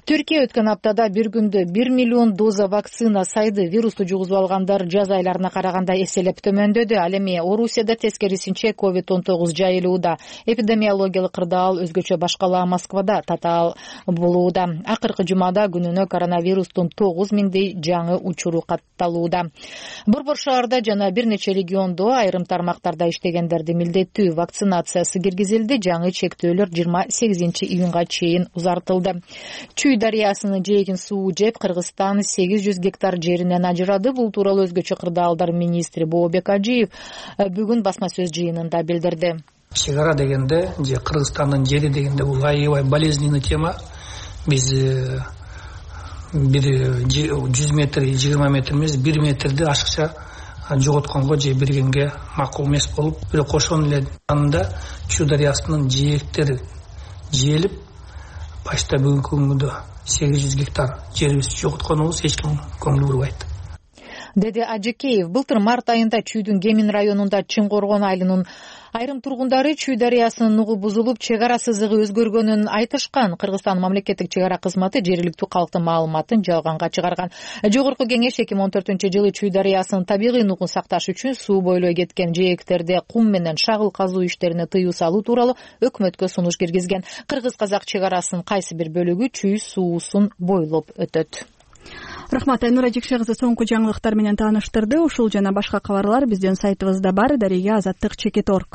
Түркия өткөн аптада бир күндө 1 миллион доза вакцина сайды. Вирусту жугузуп алгандар жаз айларына караганда эселеп төмөндөдү. Ал эми Орусияда тескерисинче COVID-19 жайылууда. Эпидемиологиялык кырдаал өзгөчө башкала Москвада татаал болууда. Акыркы жумада күнүнө коронавирустун 9000дей жаңы учуру катталууда. Борбор шаарда жана бир нече региондо айрым тармактарда иштегендерди милдеттүү вакцинациясы киргизилди. Жаңы чектөөлөр 28 июнга чейин узартылды. Чүй дарыясынын жээгин суу жеп, Кыргызстан 800 гектар жеринен ажырады. Бул тууралуу өзгөчө кырдаалдар министри Бообек Ажиев бүгүн басма сөз жыйынында билдирди. Чегара дегенде же Кыргызстандын жери дегенде бул аябай болезненный тема. Биз бир 100 метр, 20 метр эмес, 1 метрди ашыкча жоготконго же бергенге макул эмес болуп, бирок ошонун эле жанында Чүй дарыясынын жээктери жээлип, башта бүгүнкү күндө 800 гектар жерибизди жоготконубуз эч ким көңүл бурбайт, деди Ажыкеев. Былтыр март айында Чүйдүн Кемин районунда Чын Коргон айылынын айрым тургундары Чүй дарыясынын нугу бузулуп, чек ара сызыгы өзгөргөнүн айтышкан. Кыргызстан мамлекеттик чек ара кызматы жергиликтүү калктын маалыматын жалганга чыгарган. Жогорку кеңеш 2014-жылы Чүй дарыясынын табигый нугун сакташ үчүн суу бойлой кеткен жээктерде кум менен шагыл казуу иштерине тыюу салуу тууралуу өкмөткө сунуш киргизген. Кыргыз-казак чек арасынын кайсы бир бөлүгү Чүй суусун бойлоп өтөт. Рахмат, Айнура Жекше кызы соңку жаңылыктар менен тааныштырды. Ушул жана башка кабарлар биздин сайтыбызда бар, дарыга azаттык.org.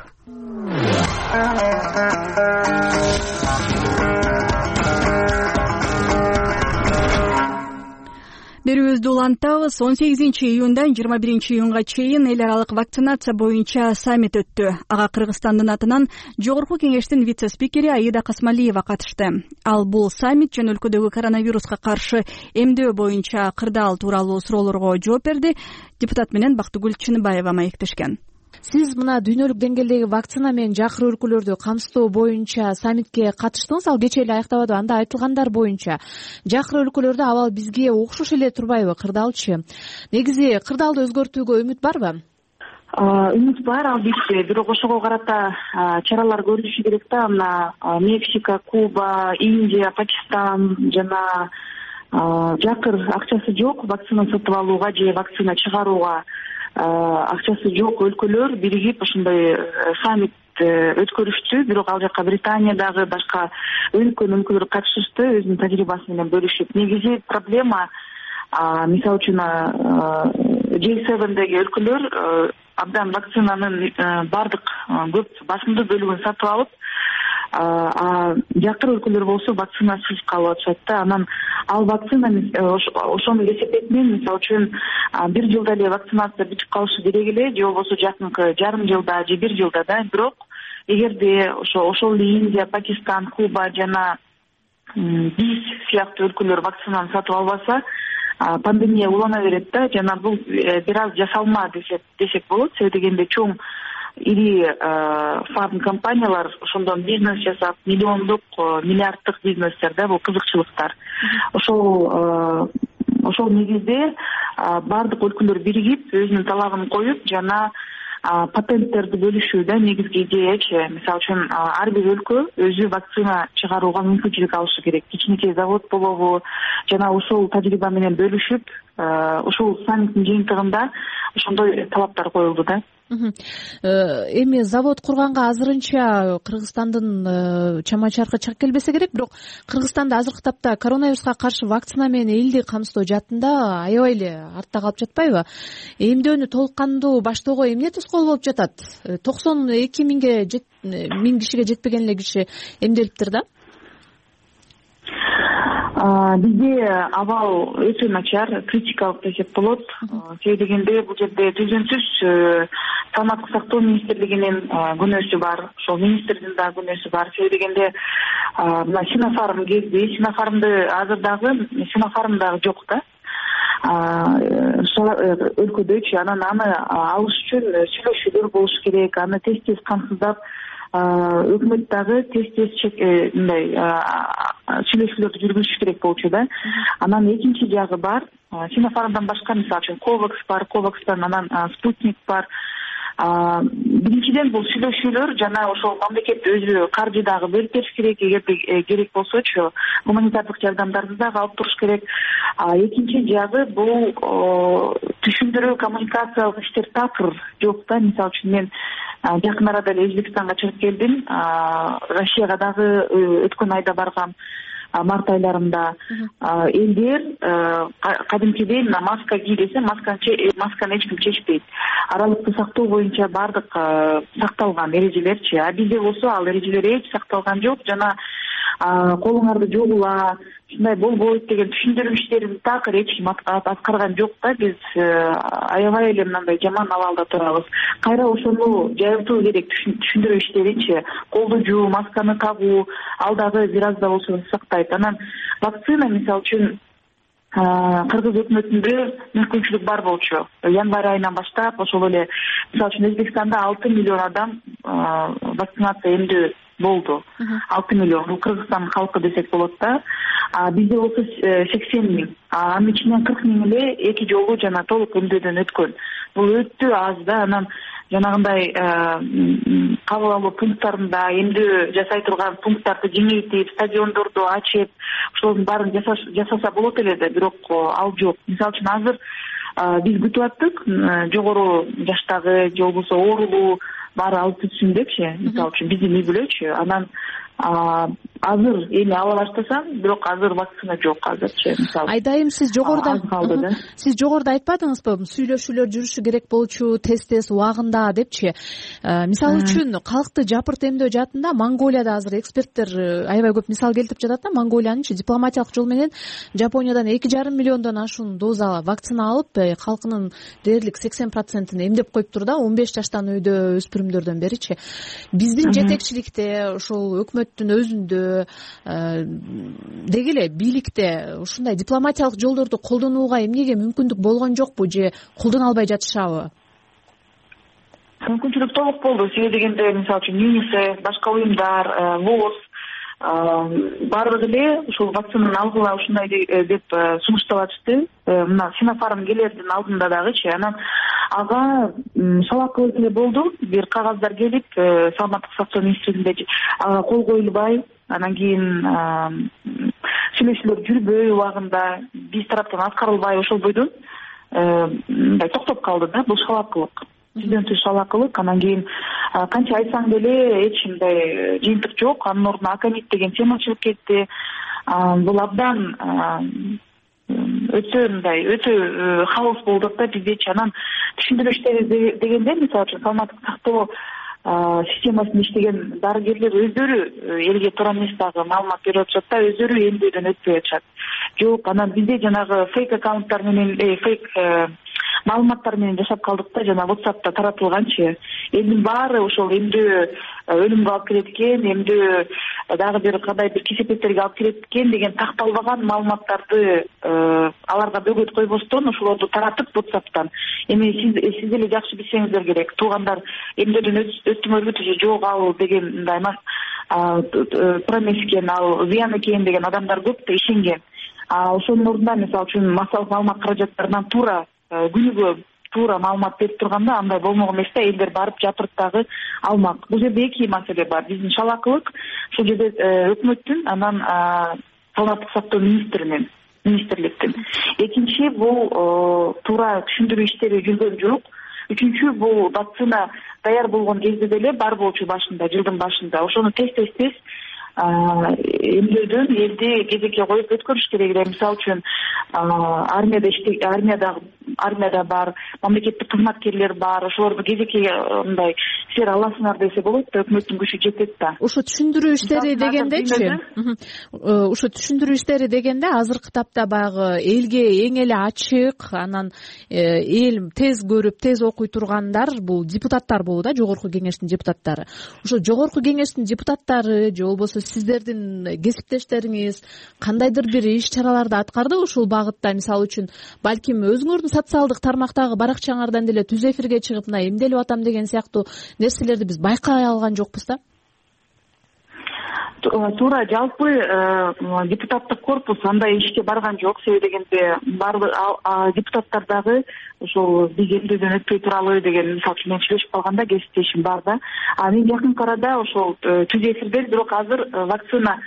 Берүүбүздү улантабыз. 18 июндан 21 июнга чейин эл аралык вакцинация боюнча саммит өттү. Ага Кыргызстандын атынан Жогорку кеңештин вице-спикери Аида Касмалиева катышты. Ал бул саммит жана өлкөдөгү коронавируска каршы эмдөө боюнча кырдаал тууралуу суроолорго жооп берди. Депутат менен Бактыгүл Чыныбаева маектешкен. Сиз мына дүйнөлүк деңгээлдеги вакцина менен жакыр өлкөлөрдү камсыздоо боюнча саммитке катыштыңыз. Ал кечээ эле аяктабады. Анда айтылгандар боюнча жакыр өлкөлөрдө абал бизге окшош эле турбайбы? Кырдаалчы. Негизи кырдаалды өзгөртүүгө үмүт барбы? Үмүт бар, албетте. Бирок ошого карата чаралар көрүлүшү керек да. Мына Мексика, Куба, Индия, Пакистан жана жакыр акчасы жок вакцина сатып алууга же вакцина чыгарууга акчасы жок өлкөлөр биригип ошондой саммит өткөрүштү. Бирок ал жака Британия дагы башка өлкөлөр катышышты, өзүнүн тажрыйбасы менен бөлүшүп. Негизи проблема мисалы үчүн G7деги өлкөлөр абдан вакцинанын бардык көп басымдуу бөлүгүн сатып алып, жакыр өлкөлөр болсо вакцинасыз калып атышат да. Анан ал вакцина ошону эсептеп мисалы үчүн бир жылда эле вакцинация бүтүп калышы керек эле, же болбосо жакынкы жарым жылда же бир жылда да. Бирок эгерде ошол эле Индия, Пакистан, Куба жана биз сыяктуу өлкөлөр вакцинаны сатып албаса, пандемия улана берет да. Жана бул бир аз жасалма десек болот. Себеби дегенде чоң ири фарм компаниялар ошондон бизнес жасап, миллиондук, миллиарддык бизнестер да, бул кызыкчылыктар. Ошол негизде бардык өлкөлөр биригип өзүнүн талабын коюп жана патенттерди бөлүшүүдө негизги идеячы. Мисалы үчүн ар бир өлкө өзү вакцина чыгарууга мүмкүнчүлүк алышы керек. Кичинекей завод болобу жана ошол тажрыйба менен бөлүшүп, ошол саммиттин жыйынтыгында ошондой талаптар коюлду да. Эми завод курганга азырынча Кыргызстандын чама-чаркы чак келбесе керек, бирок Кыргызстанда азыркы тапта коронавируска каршы вакцина менен элди камсыздоо жаатында аябай эле артта калып жатпайбы? Эмдөөнү толук кандуу баштоого эмне тоскоол болуп жатат? 92 миң кишиге жетпеген эле киши эмделиптир да. Бизде абал өтө начар, критикалык десек болот. Себеби дегенде бул жерде түзүнсүз саламаттык сактоо министрлигинин күнөөсү бар, ошол министрдин да күнөөсү бар. Себеби дегенде мына Синофарм кезди, Синофармды азыр дагы Синофарм дагы жок да. Өлкөдөчү анан аны алыш үчүн сүйлөшүүлөр болуш керек, аны тез камсыздап өкмөт дагы тез мындай сүйлөшүүлөрдү жүргүзүш керек болчу да. Анан экинчи жагы бар. Синофармдан башка мисалы үчүн Ковакс бар, Ковакстан анан Спутник бар. Биринчиден бул сүйлөшүүлөр жана ошол мамлекет өзү каржы дагы бөлүп бериш керек, эгерде керек болсочу гуманитардык жардамдарды дагы алып туруш керек. Экинчи жагы бул түшүндүрүү коммуникациялык иштер такыр жок да. Мисалы үчүн мен жакын арада эле Өзбекстанга чыгып келдим, Россияга дагы өткөн айда баргам. Март айларында элдер кадимкидей маска кий десе масканы эч ким чечпейт. Аралыкты сактоо боюнча баардык сакталган эрежелерчи. А бизде болсо ал эрежелер эч сакталган жок жана колуңарды жуугула, ушундай болбойт деген түшүндүрүү иштерин такыр эч ким аткарган жок да. Биз аябай эле мындай жаман абалда турабыз. Кайра ошону жайылтуу керек, түшүндүрүү иштеринчи. Колду жуу, масканы тагуу, ал дагы бир аз да болсо сактайт. Анан вакцина мисалы үчүн Кыргыз өкмөтүндө мүмкүнчүлүк бар болчу. Январь айынан баштап ошол эле мисалы үчүн Өзбекстанда 6 миллион адам вакцинация эмдөө болду. 6 миллион. Бул Кыргызстандын халкы десек болот да. Бизде болсо 80 миң. Анын ичинен 40 миң эле эки жолу жана толук эмдөөдөн өткөн. Бул өтө аз да. Анан жанагындай кабыл алуу пункттарында эмдөө жасай турган пункттарды кеңейтип, стадиондорду ачып, ошолордун баарын жасаса болот эле да, бирок ал жок. Мисалы үчүн азыр биз күтүп аттык, жогору жаштагы же болбосо оорулуу баары алып түшсүн депчи, мисалы үчүн биздин үй бүлөчү. Анан азыр эми ала баштасам, бирок азыр вакцина жок азырчы. Мисалы Айдайым, сиз жогоруда айтпадыңызбы, сүйлөшүүлөр жүрүшү керек болчу, тез убагында депчи. Мисалы үчүн калкты жапырт эмдөө жаатында Монголияда азыр эксперттер аябай көп мисал келтирип жатат да. Монголиянынчы дипломатиялык жол менен Жапониядан 2,5 миллиондон ашуун доза вакцина алып, калкынын дээрлик 80%-ин эмдеп коюптур да, 15 жаштан өйдө өспүрүмдөрдөн беричи. Биздин жетекчиликте, ошол өкмөттүн өзүндө деги эле бийликте ушундай дипломатиялык жолдорду колдонууга эмнеге мүмкүндүк болгон жокпу же колдоно албай жатышабы? Мүмкүнчүлүк толук болду. Себеби дегенде, мисалы үчүн ЮНИСЕФ, башка уюмдар, ВОЗ баардыгы эле ушул вакцинаны алгыла ушундай деп сунуштап атышты. Мына Синофарм келердин алдында дагычы. Анан ага шалакыбыз эле болду. Бир кагаздар келип, саламаттык сактоо министрлигинде ага кол коюлбай, анан кийин сүйлөшүүлөр жүрбөй убагында биз тараптан аткарылбай ошол бойдон мындай токтоп калды да. Бул шалакылык. Сизден тыш шалакылык. Анан кийин канча айтсаң деле эч мындай жыйынтык жок. Анын ордуна акамит деген тема чыгып кетти. Бул абдан өтө хаос болду да биздечи. Анан түшүндүрүү иштери дегенде, мисалы үчүн саламаттык сактоо системасында иштеген дарыгерлер өздөрү элге туура эмес дагы маалымат берип атышат да, өздөрү эмдөөдөн өтпөй атышат. Жок, анан бизде жанагы фейк аккаунттар менен фейк маалыматтар менен жашап калдык да, жана WhatsApp'та таратылганчы. Элдин баары ошол эмдөө өлүмгө алып келет экен, эмдөө дагы бир кандай бир кесепеттерге алып келет экен деген такталбаган маалыматтарды аларга бөгөт койбостон ошолорду таратып WhatsApp'тан. Эми сиз деле жакшы билсеңиздер керек. Туугандар эмдөөдөн өттүңөрбү же жок ал деген мындай туура эмес экен, ал зыян экен деген адамдар көп да ишенген. Ошонун ордуна мисалы үчүн массалык маалымат каражаттарынан туура күнүгө туура маалымат берип турганда андай болмок эмес да, элдер барып жапырттагы алмак. Бул жерде эки маселе бар. Биздин шалакылык, ушул жерде өкмөттүн, анан саламаттык сактоо министрликтин. Экинчи бул туура түшүндүрүү иштери жүргөн жок. Үчүнчү бул вакцина даяр болгон кезде деле бар болчу башында, жылдын башында. Ошону тез эмдөөдөн элди кезекке коюп өткөрүш керек эле. Мисалы үчүн армияда бар, мамлекеттик кызматкерлер бар, ошолорду кезекке мындай силер аласыңар десе болот да, өкмөттүн күчү жетет да. Ушу түшүндүрүү иштери дегендечи, ушу түшүндүрүү иштери дегенде азыркы тапта баягы элге эң эле ачык, анан эл тез көрүп, тез окуй тургандар бул депутаттар болду да, жогорку кеңештин депутаттары. Ошо жогорку кеңештин депутаттары же болбосо сиздердин кесиптештериңиз кандайдыр бир иш-чараларды аткарды ушул багытта? Мисалы үчүн, балким өзүңөрдүн социалдык тармактагы баракчаңардан деле түз эфирге чыгып, мына эмделип атам деген сыяктуу нерселерди биз байкай алган жокпуз да? туура, жалпы депутаттык корпус андай ишке барган жок. Себеби дегенде баардык депутаттар дагы ошол биз эмдөөдөн өтпөй туралы деген мисалы үчүн мен сүйлөшүп калганда кесиптешим бар да. Мен жакынкы арада ошол түз эфирде, бирок азыр вакцина,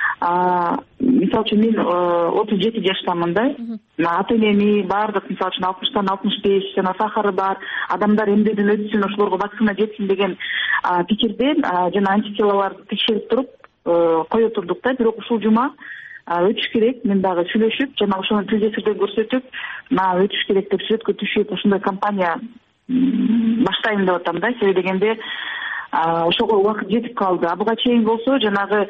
мисалы үчүн мен 37 жаштамын да. Ата энеми баардык мисалы үчүн 60-тан 65 жана сахары бар адамдар эмдөөдөн өтсүн, ошолорго вакцина жетсин деген пикирден жана антителолорду текшерип туруп кое турдук да. Бирок ушул жума өтүш керек, мен дагы сүйлөшүп, жана ошону түз эфирде көрсөтүп, өтүш керек деп сүрөткө түшүп, ошондой кампания баштайм деп атам да. Себеби дегенде ошого убакыт жетип калды. Буга чейин болсо жанагы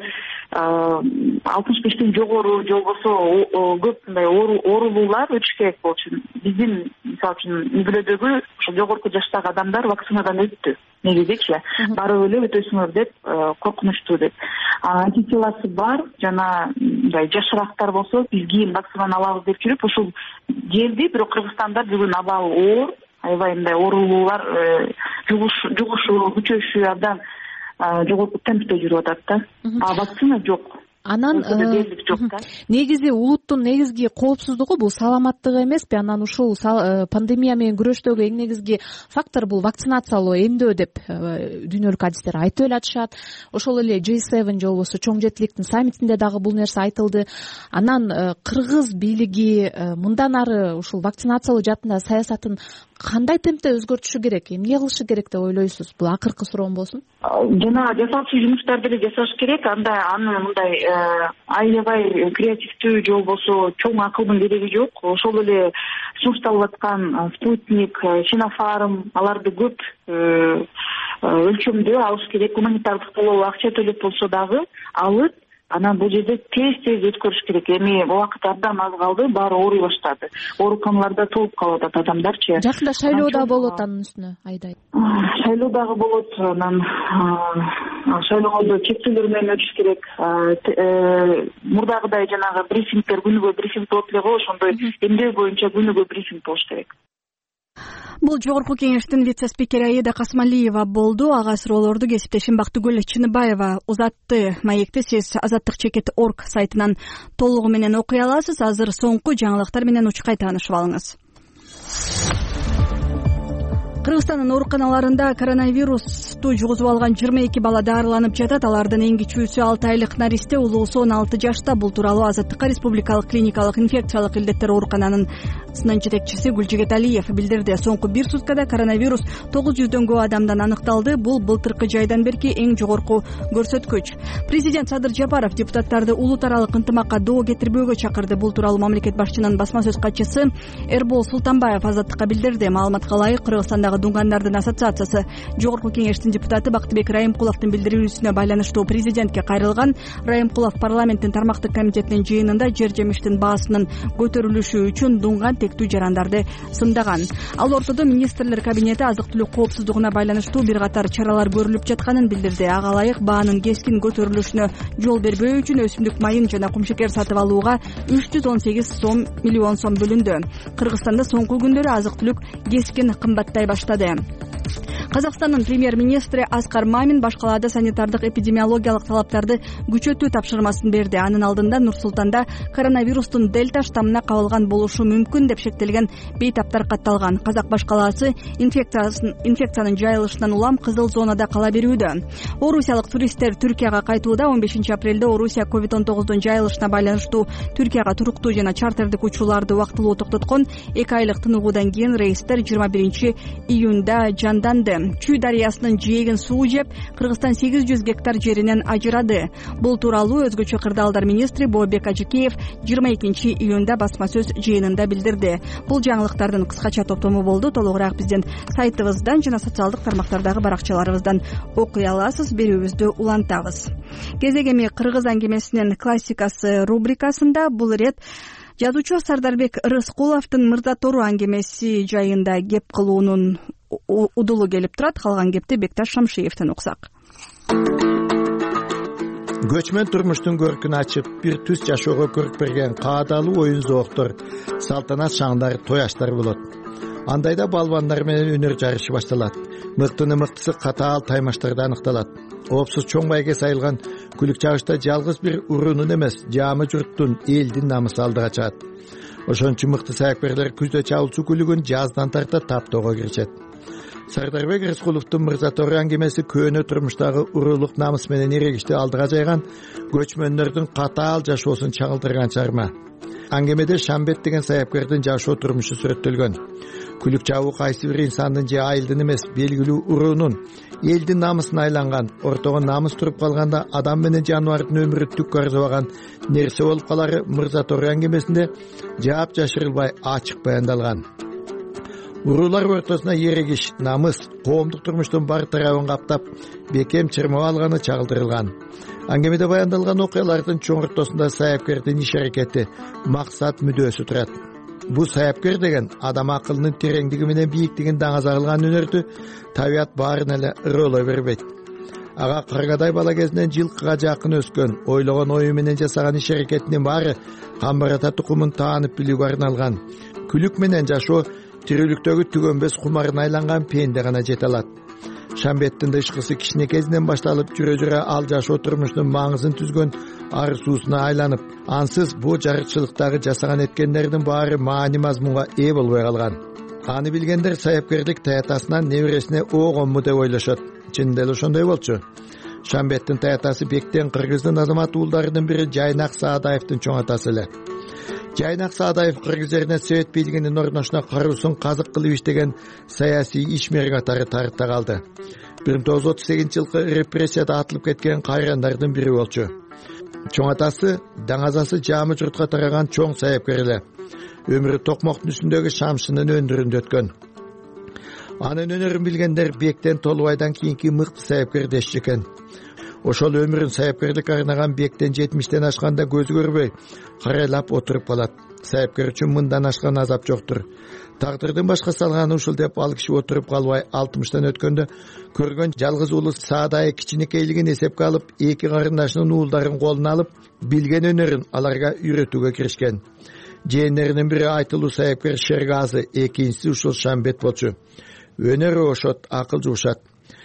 65-тен жогору же болбосо көп мындай оорулуулар өтүш керек болчу. Биздин мисалы үчүн үй-бүлөдөгү ошо жогорку жаштагы адамдар вакцинадан өттү. Негизичи барып эле өтөсүңөр деп коркунучтуу деп. Антителосы бар жана мындай жашырактар болсо биз кийин вакцинаны алабыз деп жүрүп ушул келди. Бирок Кыргызстанда бүгүн абал оор, аябай мындай оорулуулар жугушуу, күчөшүү абдан жогорку темпте жүрүп атат да. Вакцина жок. Анан негизи улуттун негизги коопсуздугу бул саламаттыгы эмеспи? Анан ушул пандемия менен күрөштөгү эң негизги фактор бул вакцинациялоо, эмдөө деп дүйнөлүк адистер айтып эле атышат. Ошол эле G7 же болбосо чоң жетиликтин саммитинде дагы бул нерсе айтылды. Анан кыргыз бийлиги мындан ары ушул вакцинациялоо жаатындагы саясатын кандай темпте өзгөртүшү керек, эмне кылышы керек деп ойлойсуз? Бул акыркы суроом болсун. Жана жасалчу жумуштарды эле жасаш керек. Аны мындай аябай креативдүү же болбосо чоң акылдын кереги жок. Ошол эле сунушталып аткан Спутник, Синофарм, аларды көп өлчөмдүү алыш керек. Гуманитардык толоо акча төлөп болсо дагы алып, анан бул жерде тез өткөрүш керек. Эми убакыт абдан аз калды, баары ооруй баштады. Ооруканаларда толуп калып атат адамдарчы. Жакында шайлоо да болот анын үстүнө айдай. Шайлоо дагы болот. Анан шайлоодо чектөөлөр менен өтүш керек. Мурдагыдай жанагы брифингдер күнүгө брифинг болот эле го, ошондой эмдөө боюнча күнүгө брифинг болуш керек. Бул жогорку кеңештин вице-спикери Аида Касмалиева болду. Ага суроолорду кесиптешим Бактыгүл Чыныбаева узатты. Маекти сиз azattik.org сайтынан толугу менен окуй аласыз. Азыр соңку жаңылыктар менен учкай таанышып алыңыз. Кыргызстандын ооруканаларында коронавирусту жугузуп алган 22 бала дарыланып жатат. Алардын эң кичүүсү 6 айлык наристе, улуусу 16 жашта. Бул тууралуу Азаттыкка Республикалык клиникалык инфекциялык илдеттер оорукананын сынын жетекчиси Гүлжигет Алиев билдирди. Соңку 1 суткада коронавирус 900дөн көп адамдан аныкталды. Бул былтыркы жайдан берки эң жогорку көрсөткүч. Президент Садыр Жапаров депутаттарды улуу таралык ынтымакка доо кетирбөөгө чакырды. Бул тууралуу мамлекет башчынын басма сөз катчысы Эрбол Султанбаев Азаттыкка билдирди. Маалыматка ылайык, Кыргызстандагы дунгандардын ассоциациясы жогорку кеңештин депутаты Бактыбек Райымкуловдун билдирүүсүнө байланыштуу президентке кайрылган. Райымкулов парламенттин тармактык комитетинин жыйынында жер жемиштин баасынын көтөрүлүшү үчүн дунган тектүү жарандарды сындаган. Ал ортодо министрлер кабинети азык-түлүк коопсуздугуна байланыштуу бир катар чаралар көрүлүп жатканын билдирди. Ага ылайык баанын кескин көтөрүлүшүнө жол бербөө үчүн өсүмдүк майын жана кумшекер сатып алууга 318 миллион сом бөлүндү. Кыргызстанда соңку күндөрү азык-түлүк кескин кымбаттай баштады. Казакстандын премьер-министри Аскар Мамин башкалаада санитардык эпидемиологиялык талаптарды күчөтүү тапшырмасын берди. Анын алдында Нур-Султанда коронавирустун дельта штаммына кабылган болушу мүмкүн деп шектелген бейтаптар катталган. Казак башкалаасы инфекциянын жайылышынан улам кызыл зонада кала берүүдө. Орусиялык туристтер Түркияга кайтууда. 15 апрелде Орусия COVID-19 жайылышына байланыштуу Түркияга туруктуу жана чартердик учууларды убактылуу токтоткон. 2 айлык тыныгуудан кийин рейстер 21 июнда жанданды. Чүй дарыясынын жээгин суу жеп, Кыргызстан 800 гектар жеринен ажырады. Бул тууралуу өзгөчө кырдаалдар министри Бообек Ажыкеев 22 июнда басма сөз жыйынында билдирди. Бул жаңылыктардын кыскача топтому болду. Толугураак биздин сайтыбыздан жана социалдык тармактардагы баракчаларыбыздан окуй аласыз. Берүүбүздү улантабыз. Кезек эми кыргыз аңгемесинин классикасы рубрикасында бул ирет жазуучу Сардарбек Рыскуловдун Мырзатору аңгемеси жайында кеп кылуунун удулу келип турат. Калган кепти Бекташ Шамшиевден уксак. Көчмөн турмуштун көркүн ачып, бир түз жашоого көрк берген каадалуу оюн зооктор, салтанат шаңдар, тояштар болот. Андайда балбандар менен өнөр жарышы башталат. Мыктыны мыктысы катаал таймаштарда аныкталат. Оопсуз чоң байге сайылган күлүк чагышта жалгыз бир уруунун эмес, жаама журттун, элдин намысы алдыга чыгат. Ошон үчүн мыкты саяккерлер күздө чабылчу күлүгүн жаздан тарта таптоого киришет. Сардарбек Рыскуловдун Мырза Тору аңгемеси көөнө турмуштагы уруулук намыс менен эрегишти алдыга жайган көчмөндөрдүн катаал жашоосун чагылдырган чыгарма. Аңгемеде Шамбет деген саяккердин жашоо турмушу сүрөттөлгөн. Күлүк чабуу кайсы бир инсандын же айылдын эмес, белгилүү уруунун, элдин намысына айланган, ортого намыс туруп калганда адам менен жаныбардын өмүрү түк арзыбаган нерсе болуп калары Мырза Тору аңгемесинде жаап жашырылбай ачык баяндалган. Уруулар ортосуна эрегиш, намыс, коомдук турмуштун бар тарабын каптап, бекем чырмап алганы чагылдырылган. Аңгемеде баяндалган окуялардын чоң ортосунда саяпкердин иш аракети, максат, мүдөөсү турат. Бул саяпкер деген адам акылынын тереңдиги менен бийиктигин даңазагылган өнөрдү табият баарын эле ырыолой бербейт. Ага кыргадай бала кезинен жылкыга жакын өскөн, ойлогон ою менен жасаган иш аракетинин баары камбарата тукумун таанып билүүгө арналган. Күлүк менен жашоо тирүүлүктөгү түгөнбөс кумарына айланган пенде гана жете алат. Шамбеттин дышкысы кичинекезинен башталып жүрө ал жашоо турмуштун маңызын түзгөн ар суусуна айланып, ансыз бул жарыкчылыктагы жасаган эткендердин баары маани мазмунга ээ болбой калган. Аны билгендер саяпкерлик таятасынан небересине оогонму деп ойлошот. Чынында эле ошондой болчу. Шамбеттин таятасы Бектен кыргыздын азамат уулдарынын бири Жайнак Саадаевдин чоң атасы эле. Жайнак Саадаев кыргыз жерине совет бийлигинин орношуна каруусун казык кылып иштеген саясий ишмер катары тарыхта калды. 1938-жылкы репрессияда атылып кеткен кайрандардын бири болчу. Чоң атасы даңазасы жаамы журтка тараган чоң саяпкер эле. Өмүрү токмоктун үстүндөгү шамшынын өндүрүндө өткөн. Анын өнөрүн билгендер Бектен Толубайдан кийинки мыкты саяпкер дешчү экен. Ошол өмүрүн саяпкерлик арнаган Бектен 70тен ашканда көзү көрбөй карайлап отуруп калат. Саяпкер үчүн мындан ашкан азап жоктур. Тагдырдын башка салганы ушул деп ал киши отуруп калбай 60тан өткөндө көргөн жалгыз уулу Саадай кичинекейлигин эсепке алып, эки карындашынын уулдарын колуна алып, билген өнөрүн аларга үйрөтүүгө киришкен. Жээннеринин бири айтылуу саяпкер Шергазы, экинчиси ушул Шамбет болчу. Өнөрү ошот, акыл жуушат.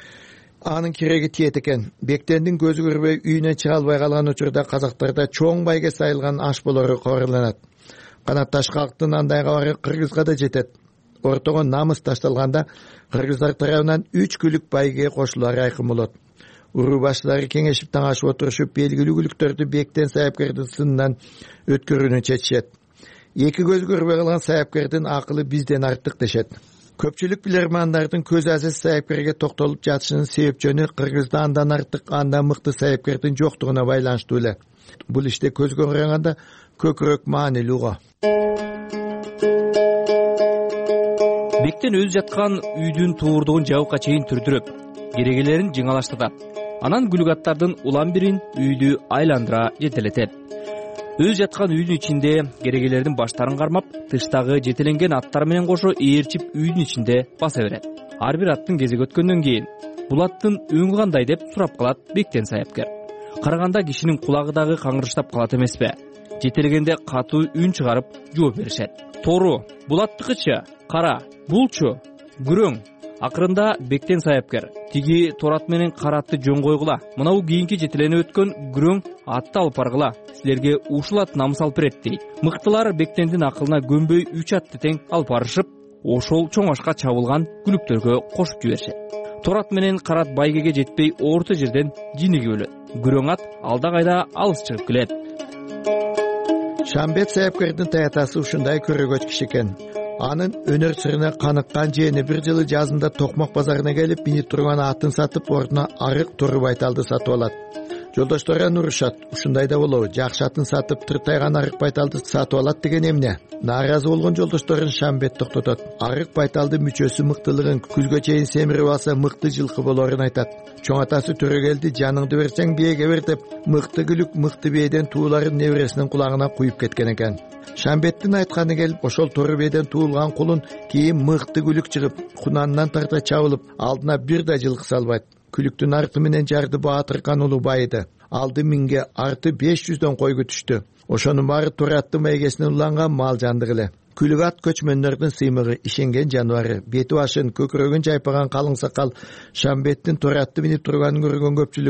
Анын кереги тиет экен. Бектендин көзү көрбөй үйүнөн чыга албай калган учурда казактарда чоң байге сайылган аш болору коруланат. Канатташ калктын андай кабары кыргызга да жетет. Ортого намыс ташталганда кыргыздар тарабынан 3 күлүк байге кошулары айкын болот. Уруу баштары кеңешип таңашып отурушуп, белгилүү күлүктөрдү Бектен саяпкердин сынынан өткөрүүнү чечишет. Эки көзү көрбөй калган саяпкердин акылы бизден артык дешет. Көпчүлүк билермандардын көз азиз саяпкерге токтолуп жатышынын себепчөнү Кыргызда андан артык, андан мыкты саяпкердин жоктугуна байланыштуу эле. Бул иште көзгө караганда көкүрөк маанилүү го. Бектен өзү жаткан үйдүн туурдугун жабыкка чейин түрдүрөп, керегелерин жыңалаштырат. Анан күлүгаттардын улам бирин үйдү айландыра жетелетет. Өз жаткан үйдүн ичинде керегелердин баштарын кармап, тыштагы жетеленген аттар менен кошо ээрчип үйдүн ичинде баса берет. Ар бир аттын кезеги өткөндөн кийин бул аттын өңү кандай деп сурап калат Бектен саяпкер. Караганда кишинин кулагы дагы каңгырыштап калат эмеспи? Жетелегенде катуу үн чыгарып жооп беришет. Тору, бул аттыкычы, кара, булчу, күрөң. Акырында Бектен саяпкер тиги торат менен каратты жөн койгула. Мынау кийинки жетелене өткөн күрөң атты алып баргыла. Силерге ушул ат намыс алып берет дейт. Мыктылар Бектендин акылына көнбөй 3 атты тең алып барышып, ошол чоң ашка чабылган күлүктөргө кошуп жиберишет. Торат менен карат байгеге жетпей орто жерден жинигип өлөт. Күрөң ат алда кайда алыс чыгып келет. Шамбет саяпкердин таятасы ушундай көрөгөч киши экен. Анын өнөр сырына каныккан жээни бир жылы жазында Токмок базарына келип, минип турган атын сатып, ордуна арык туруп байталды сатып алат. Жолдоштору аны урушат. Ушундай да болобу? Жакшы атын сатып, тыртайган арык байталды сатып алат деген эмне? Нааразы болгон жолдошторун Шамбет токтотот. Арык байталды мүчөсү мыктылыгын күзгө чейин семирип алса мыкты жылкы болорун айтат. Чоң атасы Төрөгелди жаныңды берсең бээге бер деп, мыкты күлүк мыкты бээден тууларын небересинин кулагына куюп кеткен экен. Шамбеттин айтканы келип, ошол Тору бээден туулган кулун кийин мыкты күлүк чыгып, кунанынан тарта чабылып, алдына бир да жылкы салбайт. Күлүктүн арты менен жарды Баатыркан улуу байыды. Алды минге, арты 500дөн койгу түштү. Ошонун баары Тураттын байгесинен уланган мал жандык эле. Күлүк ат көчмөндөрдүн сыймыгы, ишенген жаныбары. Бети башын, көкүрөгүн жайпаган калың сакал Шамбеттин Туратты минип турганын көргөн көпчүлүк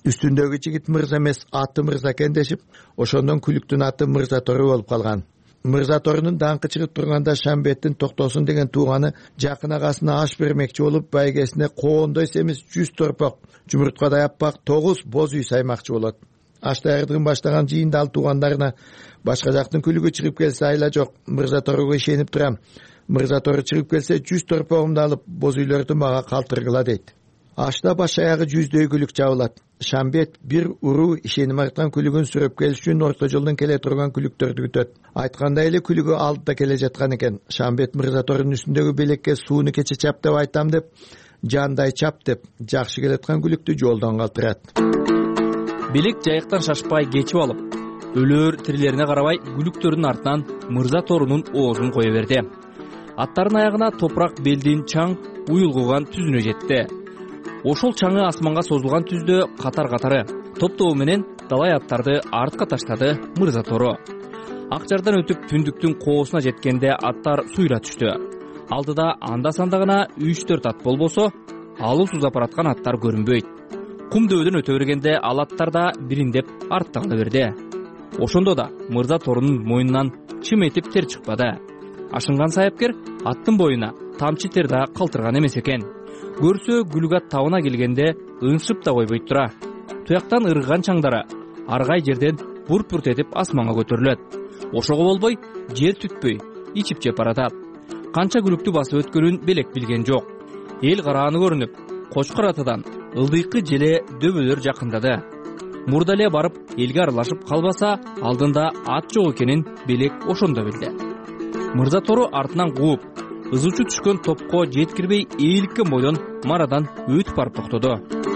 Үстүндөгү жигит мырза эмес, аты мырза экен дешип, ошондон күлүктүн аты Мырза Тору болуп калган. Мырза Торунун даңкы чыгып турганда Шамбеттин токтосун деген тууганы жакын агасына аш бермекчи болуп, байгесине коондой семиз 100 торпок, жумурткадай аппак 9 боз үй саймакчы болот. Аш даярдыгын баштаган жыйында ал туугандарына башка жактын күлүгү чыгып келсе айла жок, Мырза Торуга ишенип турам. Мырза Тору чыгып келсе 100 торпогумду алып, боз үйлөрдү мага калтыргыла дейт. Ашта баш аягы 100дөй күлүк жабылат. Шамбет бир уруу ишеним арткан күлүгүн сүрөп келиш үчүн орто жолдон келе турган күлүктөрдү күтөт. Айткандай эле күлүгү алдыда келе жаткан экен. Шамбет Мырза Торунун үстүндөгү белекке сууну кече чап деп айтам деп, жандай чап деп, жакшы келаткан күлүктү жолдон калтырат. Белек жайыктан шашпай кечип алып, өлөр тирилерине карабай күлүктөрдүн артынан Мырза Торунун оозун кое берди. Аттардын аягына топурак белдин чаң уюлгуган түзүнө жетти. Ошол чаңы асманга созулган түздө катар-катары топтоо менен далай аттарды артка таштады Мырза Тору. Ак жардан өтүп түндүктүн коосуна жеткенде аттар суйра түштү. Алдыда анда-санда гана 3-4 ат болбосо, алыс узап бараткан аттар көрүнбөйт. Кум дөбөдөн өтө бергенде ал аттар да бириндеп артта кала берди. Ошондо да Мырза Торунун мойнунан чым этип тер чыкпады. Ашынган саяпкер аттын боюна тамчы тер да калтырган эмес экен. Көрсө күлүк табына келгенде ыңшып да койбойт тура. Туяктан ыргыган чаңдары аргай жерден бурт-бурт этип асманга көтөрүлөт. Ошого болбой жер түтпөй ичип жеп баратат. Канча күлүктү басып өткөнүн белек билген жок. Эл карааны көрүнүп, Кочкор атадан ылдыйкы желе дөбөлөр жакындады. Мурда эле барып элге аралашып калбаса, алдында ат жок экенин белек ошондо билди. Мырза Тору артынан кууп, ызучу түшкөн топко жеткирбей ээликкен бойдон марадан өтүп барып токтоду.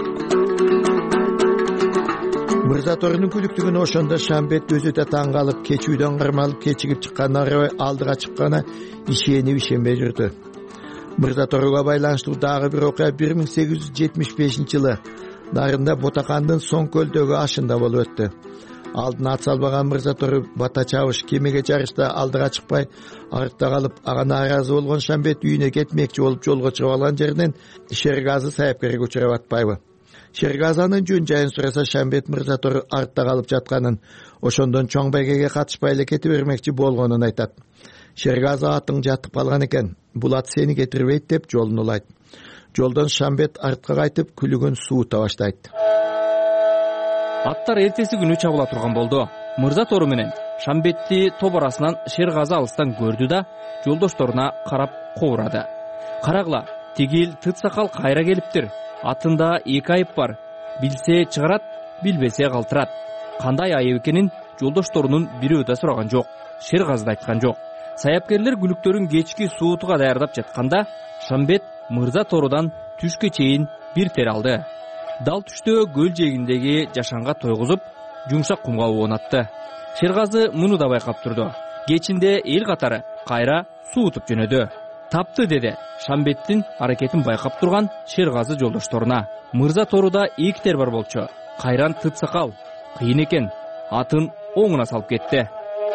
Мырза Торунун күлүктүгүнө ошондо Шамбет өзү да таң калып, кечүүдөн кармалып кечигип чыкканын арабай алдыга чыккана ишенип ишенбей жүрдү. Мырза Торуга байланыштуу дагы бир окуя 1875-жылы Нарында Ботакандын Соң көлдөгү ашында болуп өттү. Алдына ат салбаган Мырза Тору бата чабыш кемеге жарышта алдыга чыкпай, артта калып, ага нааразы болгон Шамбет үйүнө кетмекчи болуп жолго чыгып алган жеринен Шергазы саяпкерге учурап атпайбы? Шергазанын жөн жайын сураса, Шамбет Мырза Тору артта калып жатканын, ошондон чоң байгеге катышпай эле кете бермекчи болгонун айтат. Шергазы атың жатып калган экен, бул ат сени кетирбейт деп жолун улайт. Жолдон Шамбет артка кайтып күлүгүн суута баштайт. Аттар эртеси күнү чабыла турган болду. Мырза Тору менен Шамбетти топ арасынан Шергазы алыстан көрдү да жолдошторуна карап кобурады. Карагыла, тигил тыт сакал кайра келиптир. Атында 2 айып бар. Билсе чыгарат, билбесе калтырат. Кандай айып экенин жолдошторунун бирөө да сураган жок. Шергазы да айткан жок. Саяпкерлер күлүктөрүн кечки суутуга даярдап жатканда, Шамбет Мырза Торудан түшкө чейин бир тер алды. Дал түштө көл жээгиндеги жашанга тойгузуп, жумшак кумга оонатты. Шергазы муну да байкап турду. Кечинде эл катары кайра суутуп жөнөдү. Тапты деди Шамбеттин аракетин байкап турган Шергазы жолдошторуна. Мырза Торуда 2 тер бар болчу. Кайран тыт сакал, кыйын экен. Атын оңуна салып кетти.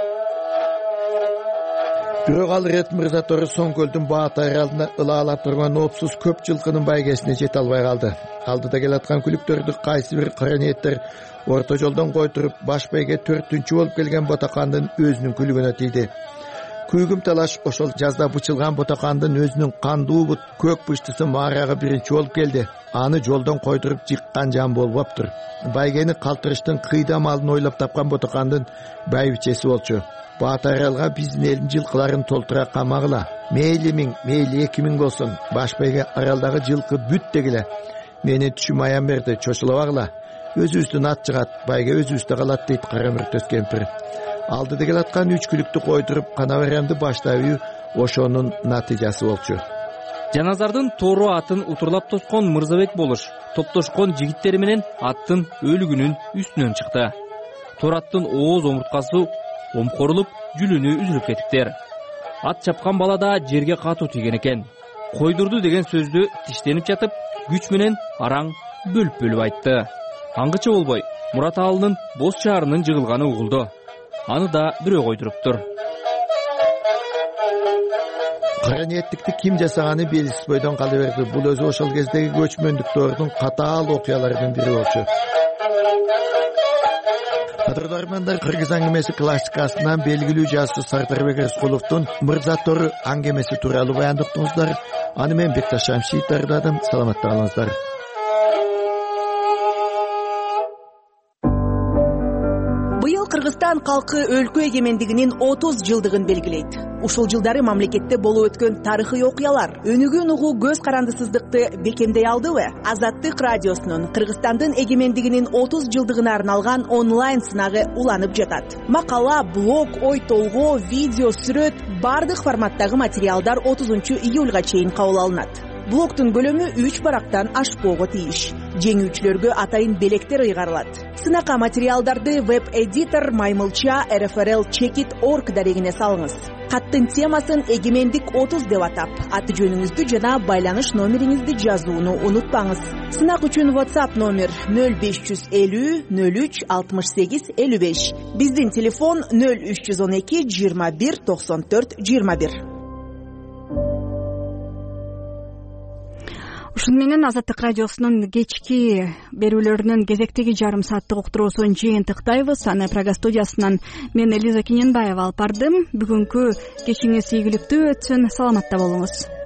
Бирок ал рет Мырза Тору Соң көлдүн Баата аралында ылаала турган опсуз көп жылкынын байгесине жете албай калды. Алдыда келаткан күлүктөрдү кайсы бир кара ниеттер орто жолдон койдуруп, баш байге 4-түнчү болуп келген Ботакандын өзүнүн күлүгүнө тийди. Күйгүм талаш ошол жазда бычылган Ботакандын өзүнүн кандуу бут көк быштысы маарагы биринчи болуп келди. Аны жолдон койдуруп жыккан жан болбоптур. Байгени калтырыштын кыйда малын ойлоп тапкан Ботакандын байбичеси болчу. Баата аралга биздин элдин жылкыларын толтура камагыла. Мейли 1000, мейли 2000 болсун. Баш байге аралдагы жылкы бүт дегиле. Мени түшүм аян берди, чочулабагыла. Өзүбүздүн ат жыгат, байге өзүбүздө калат дейт кара мөртөс кемпир. Алдыда келаткан 3 күлүктү койдуруп, канабарамды баштабуу ошонун натыйжасы болчу. Жаназардын Тору атын утурлап тоскон Мырзабек болуш, топтошкон жигиттери менен аттын өлүгүнүн үстүнөн чыкты. Тор аттын ооз омурткасы омкорулуп, жүлүнү үзүлүп кетиптер. Ат чапкан бала да жерге катуу тийген экен. Койдурду деген сөздү тиштенип жатып, күч менен араң бөлүп айтты. Аңгыча болбой, Мурат Аалынын Боз шаарынын жыгылганы угулду. Аны да бирөө койдуруптур. Кара ниеттикти ким жасаганы белгисиз бойдон кала берди. Бул өзү ошол кездеги көчмөндүк доордун катаал окуяларынын бири болчу. Кадырдармандар, Кыргыз аңгемеси классикасынан белгилүү жазуучу Сардарбек Рыскуловдун Мырза Тору аңгемеси тууралуу баяндаттыңыздар. Аны мен Бекташ Шамшиев даярдадым. Саламатта калыңыздар. Быйыл Кыргызстан калкы өлкө эгемендигинин 30 жылдыгын белгилейт. Ушул жылдары мамлекетте болуп өткөн тарыхый окуялар өнүгүүн угуу көз карандысыздыкты бекемдей алдыбы? Азаттык радиосунун Кыргызстандын эгемендигинин 30 жылдыгына арналган онлайн сынагы уланып жатат. Макала, блог, ой толгоо, видео, сүрөт бардык форматтагы материалдар 30 июлга чейин кабыл алынат. Блогтун көлөмү 3 барактан ашпоого тийиш. Жеңүүчүлөргө атайын белектер ыйгарылат. Сынакка материалдарды веб-эдитор Маймылча RFRL-Checkit.org дарегине салыңыз. Каттын темасын эгемендик 30 деп атап, аты жөнүңүздү жана байланыш номериңизди жазууну унутпаңыз. Сынак үчүн WhatsApp номер 0550 03 68 55. Биздин телефон 0312 21 94 21. Ушун менен Азаттык радиосунун кечки берүүлөрүнүн кезектеги жарым сааттык уктуруусун жыйынтыктайбыз. Аны Прага студиясынан мен Элиза Кененбаева алып бардым. Бүгүнкү кечиңиз ийгиликтүү өтсүн. Саламатта болуңуз.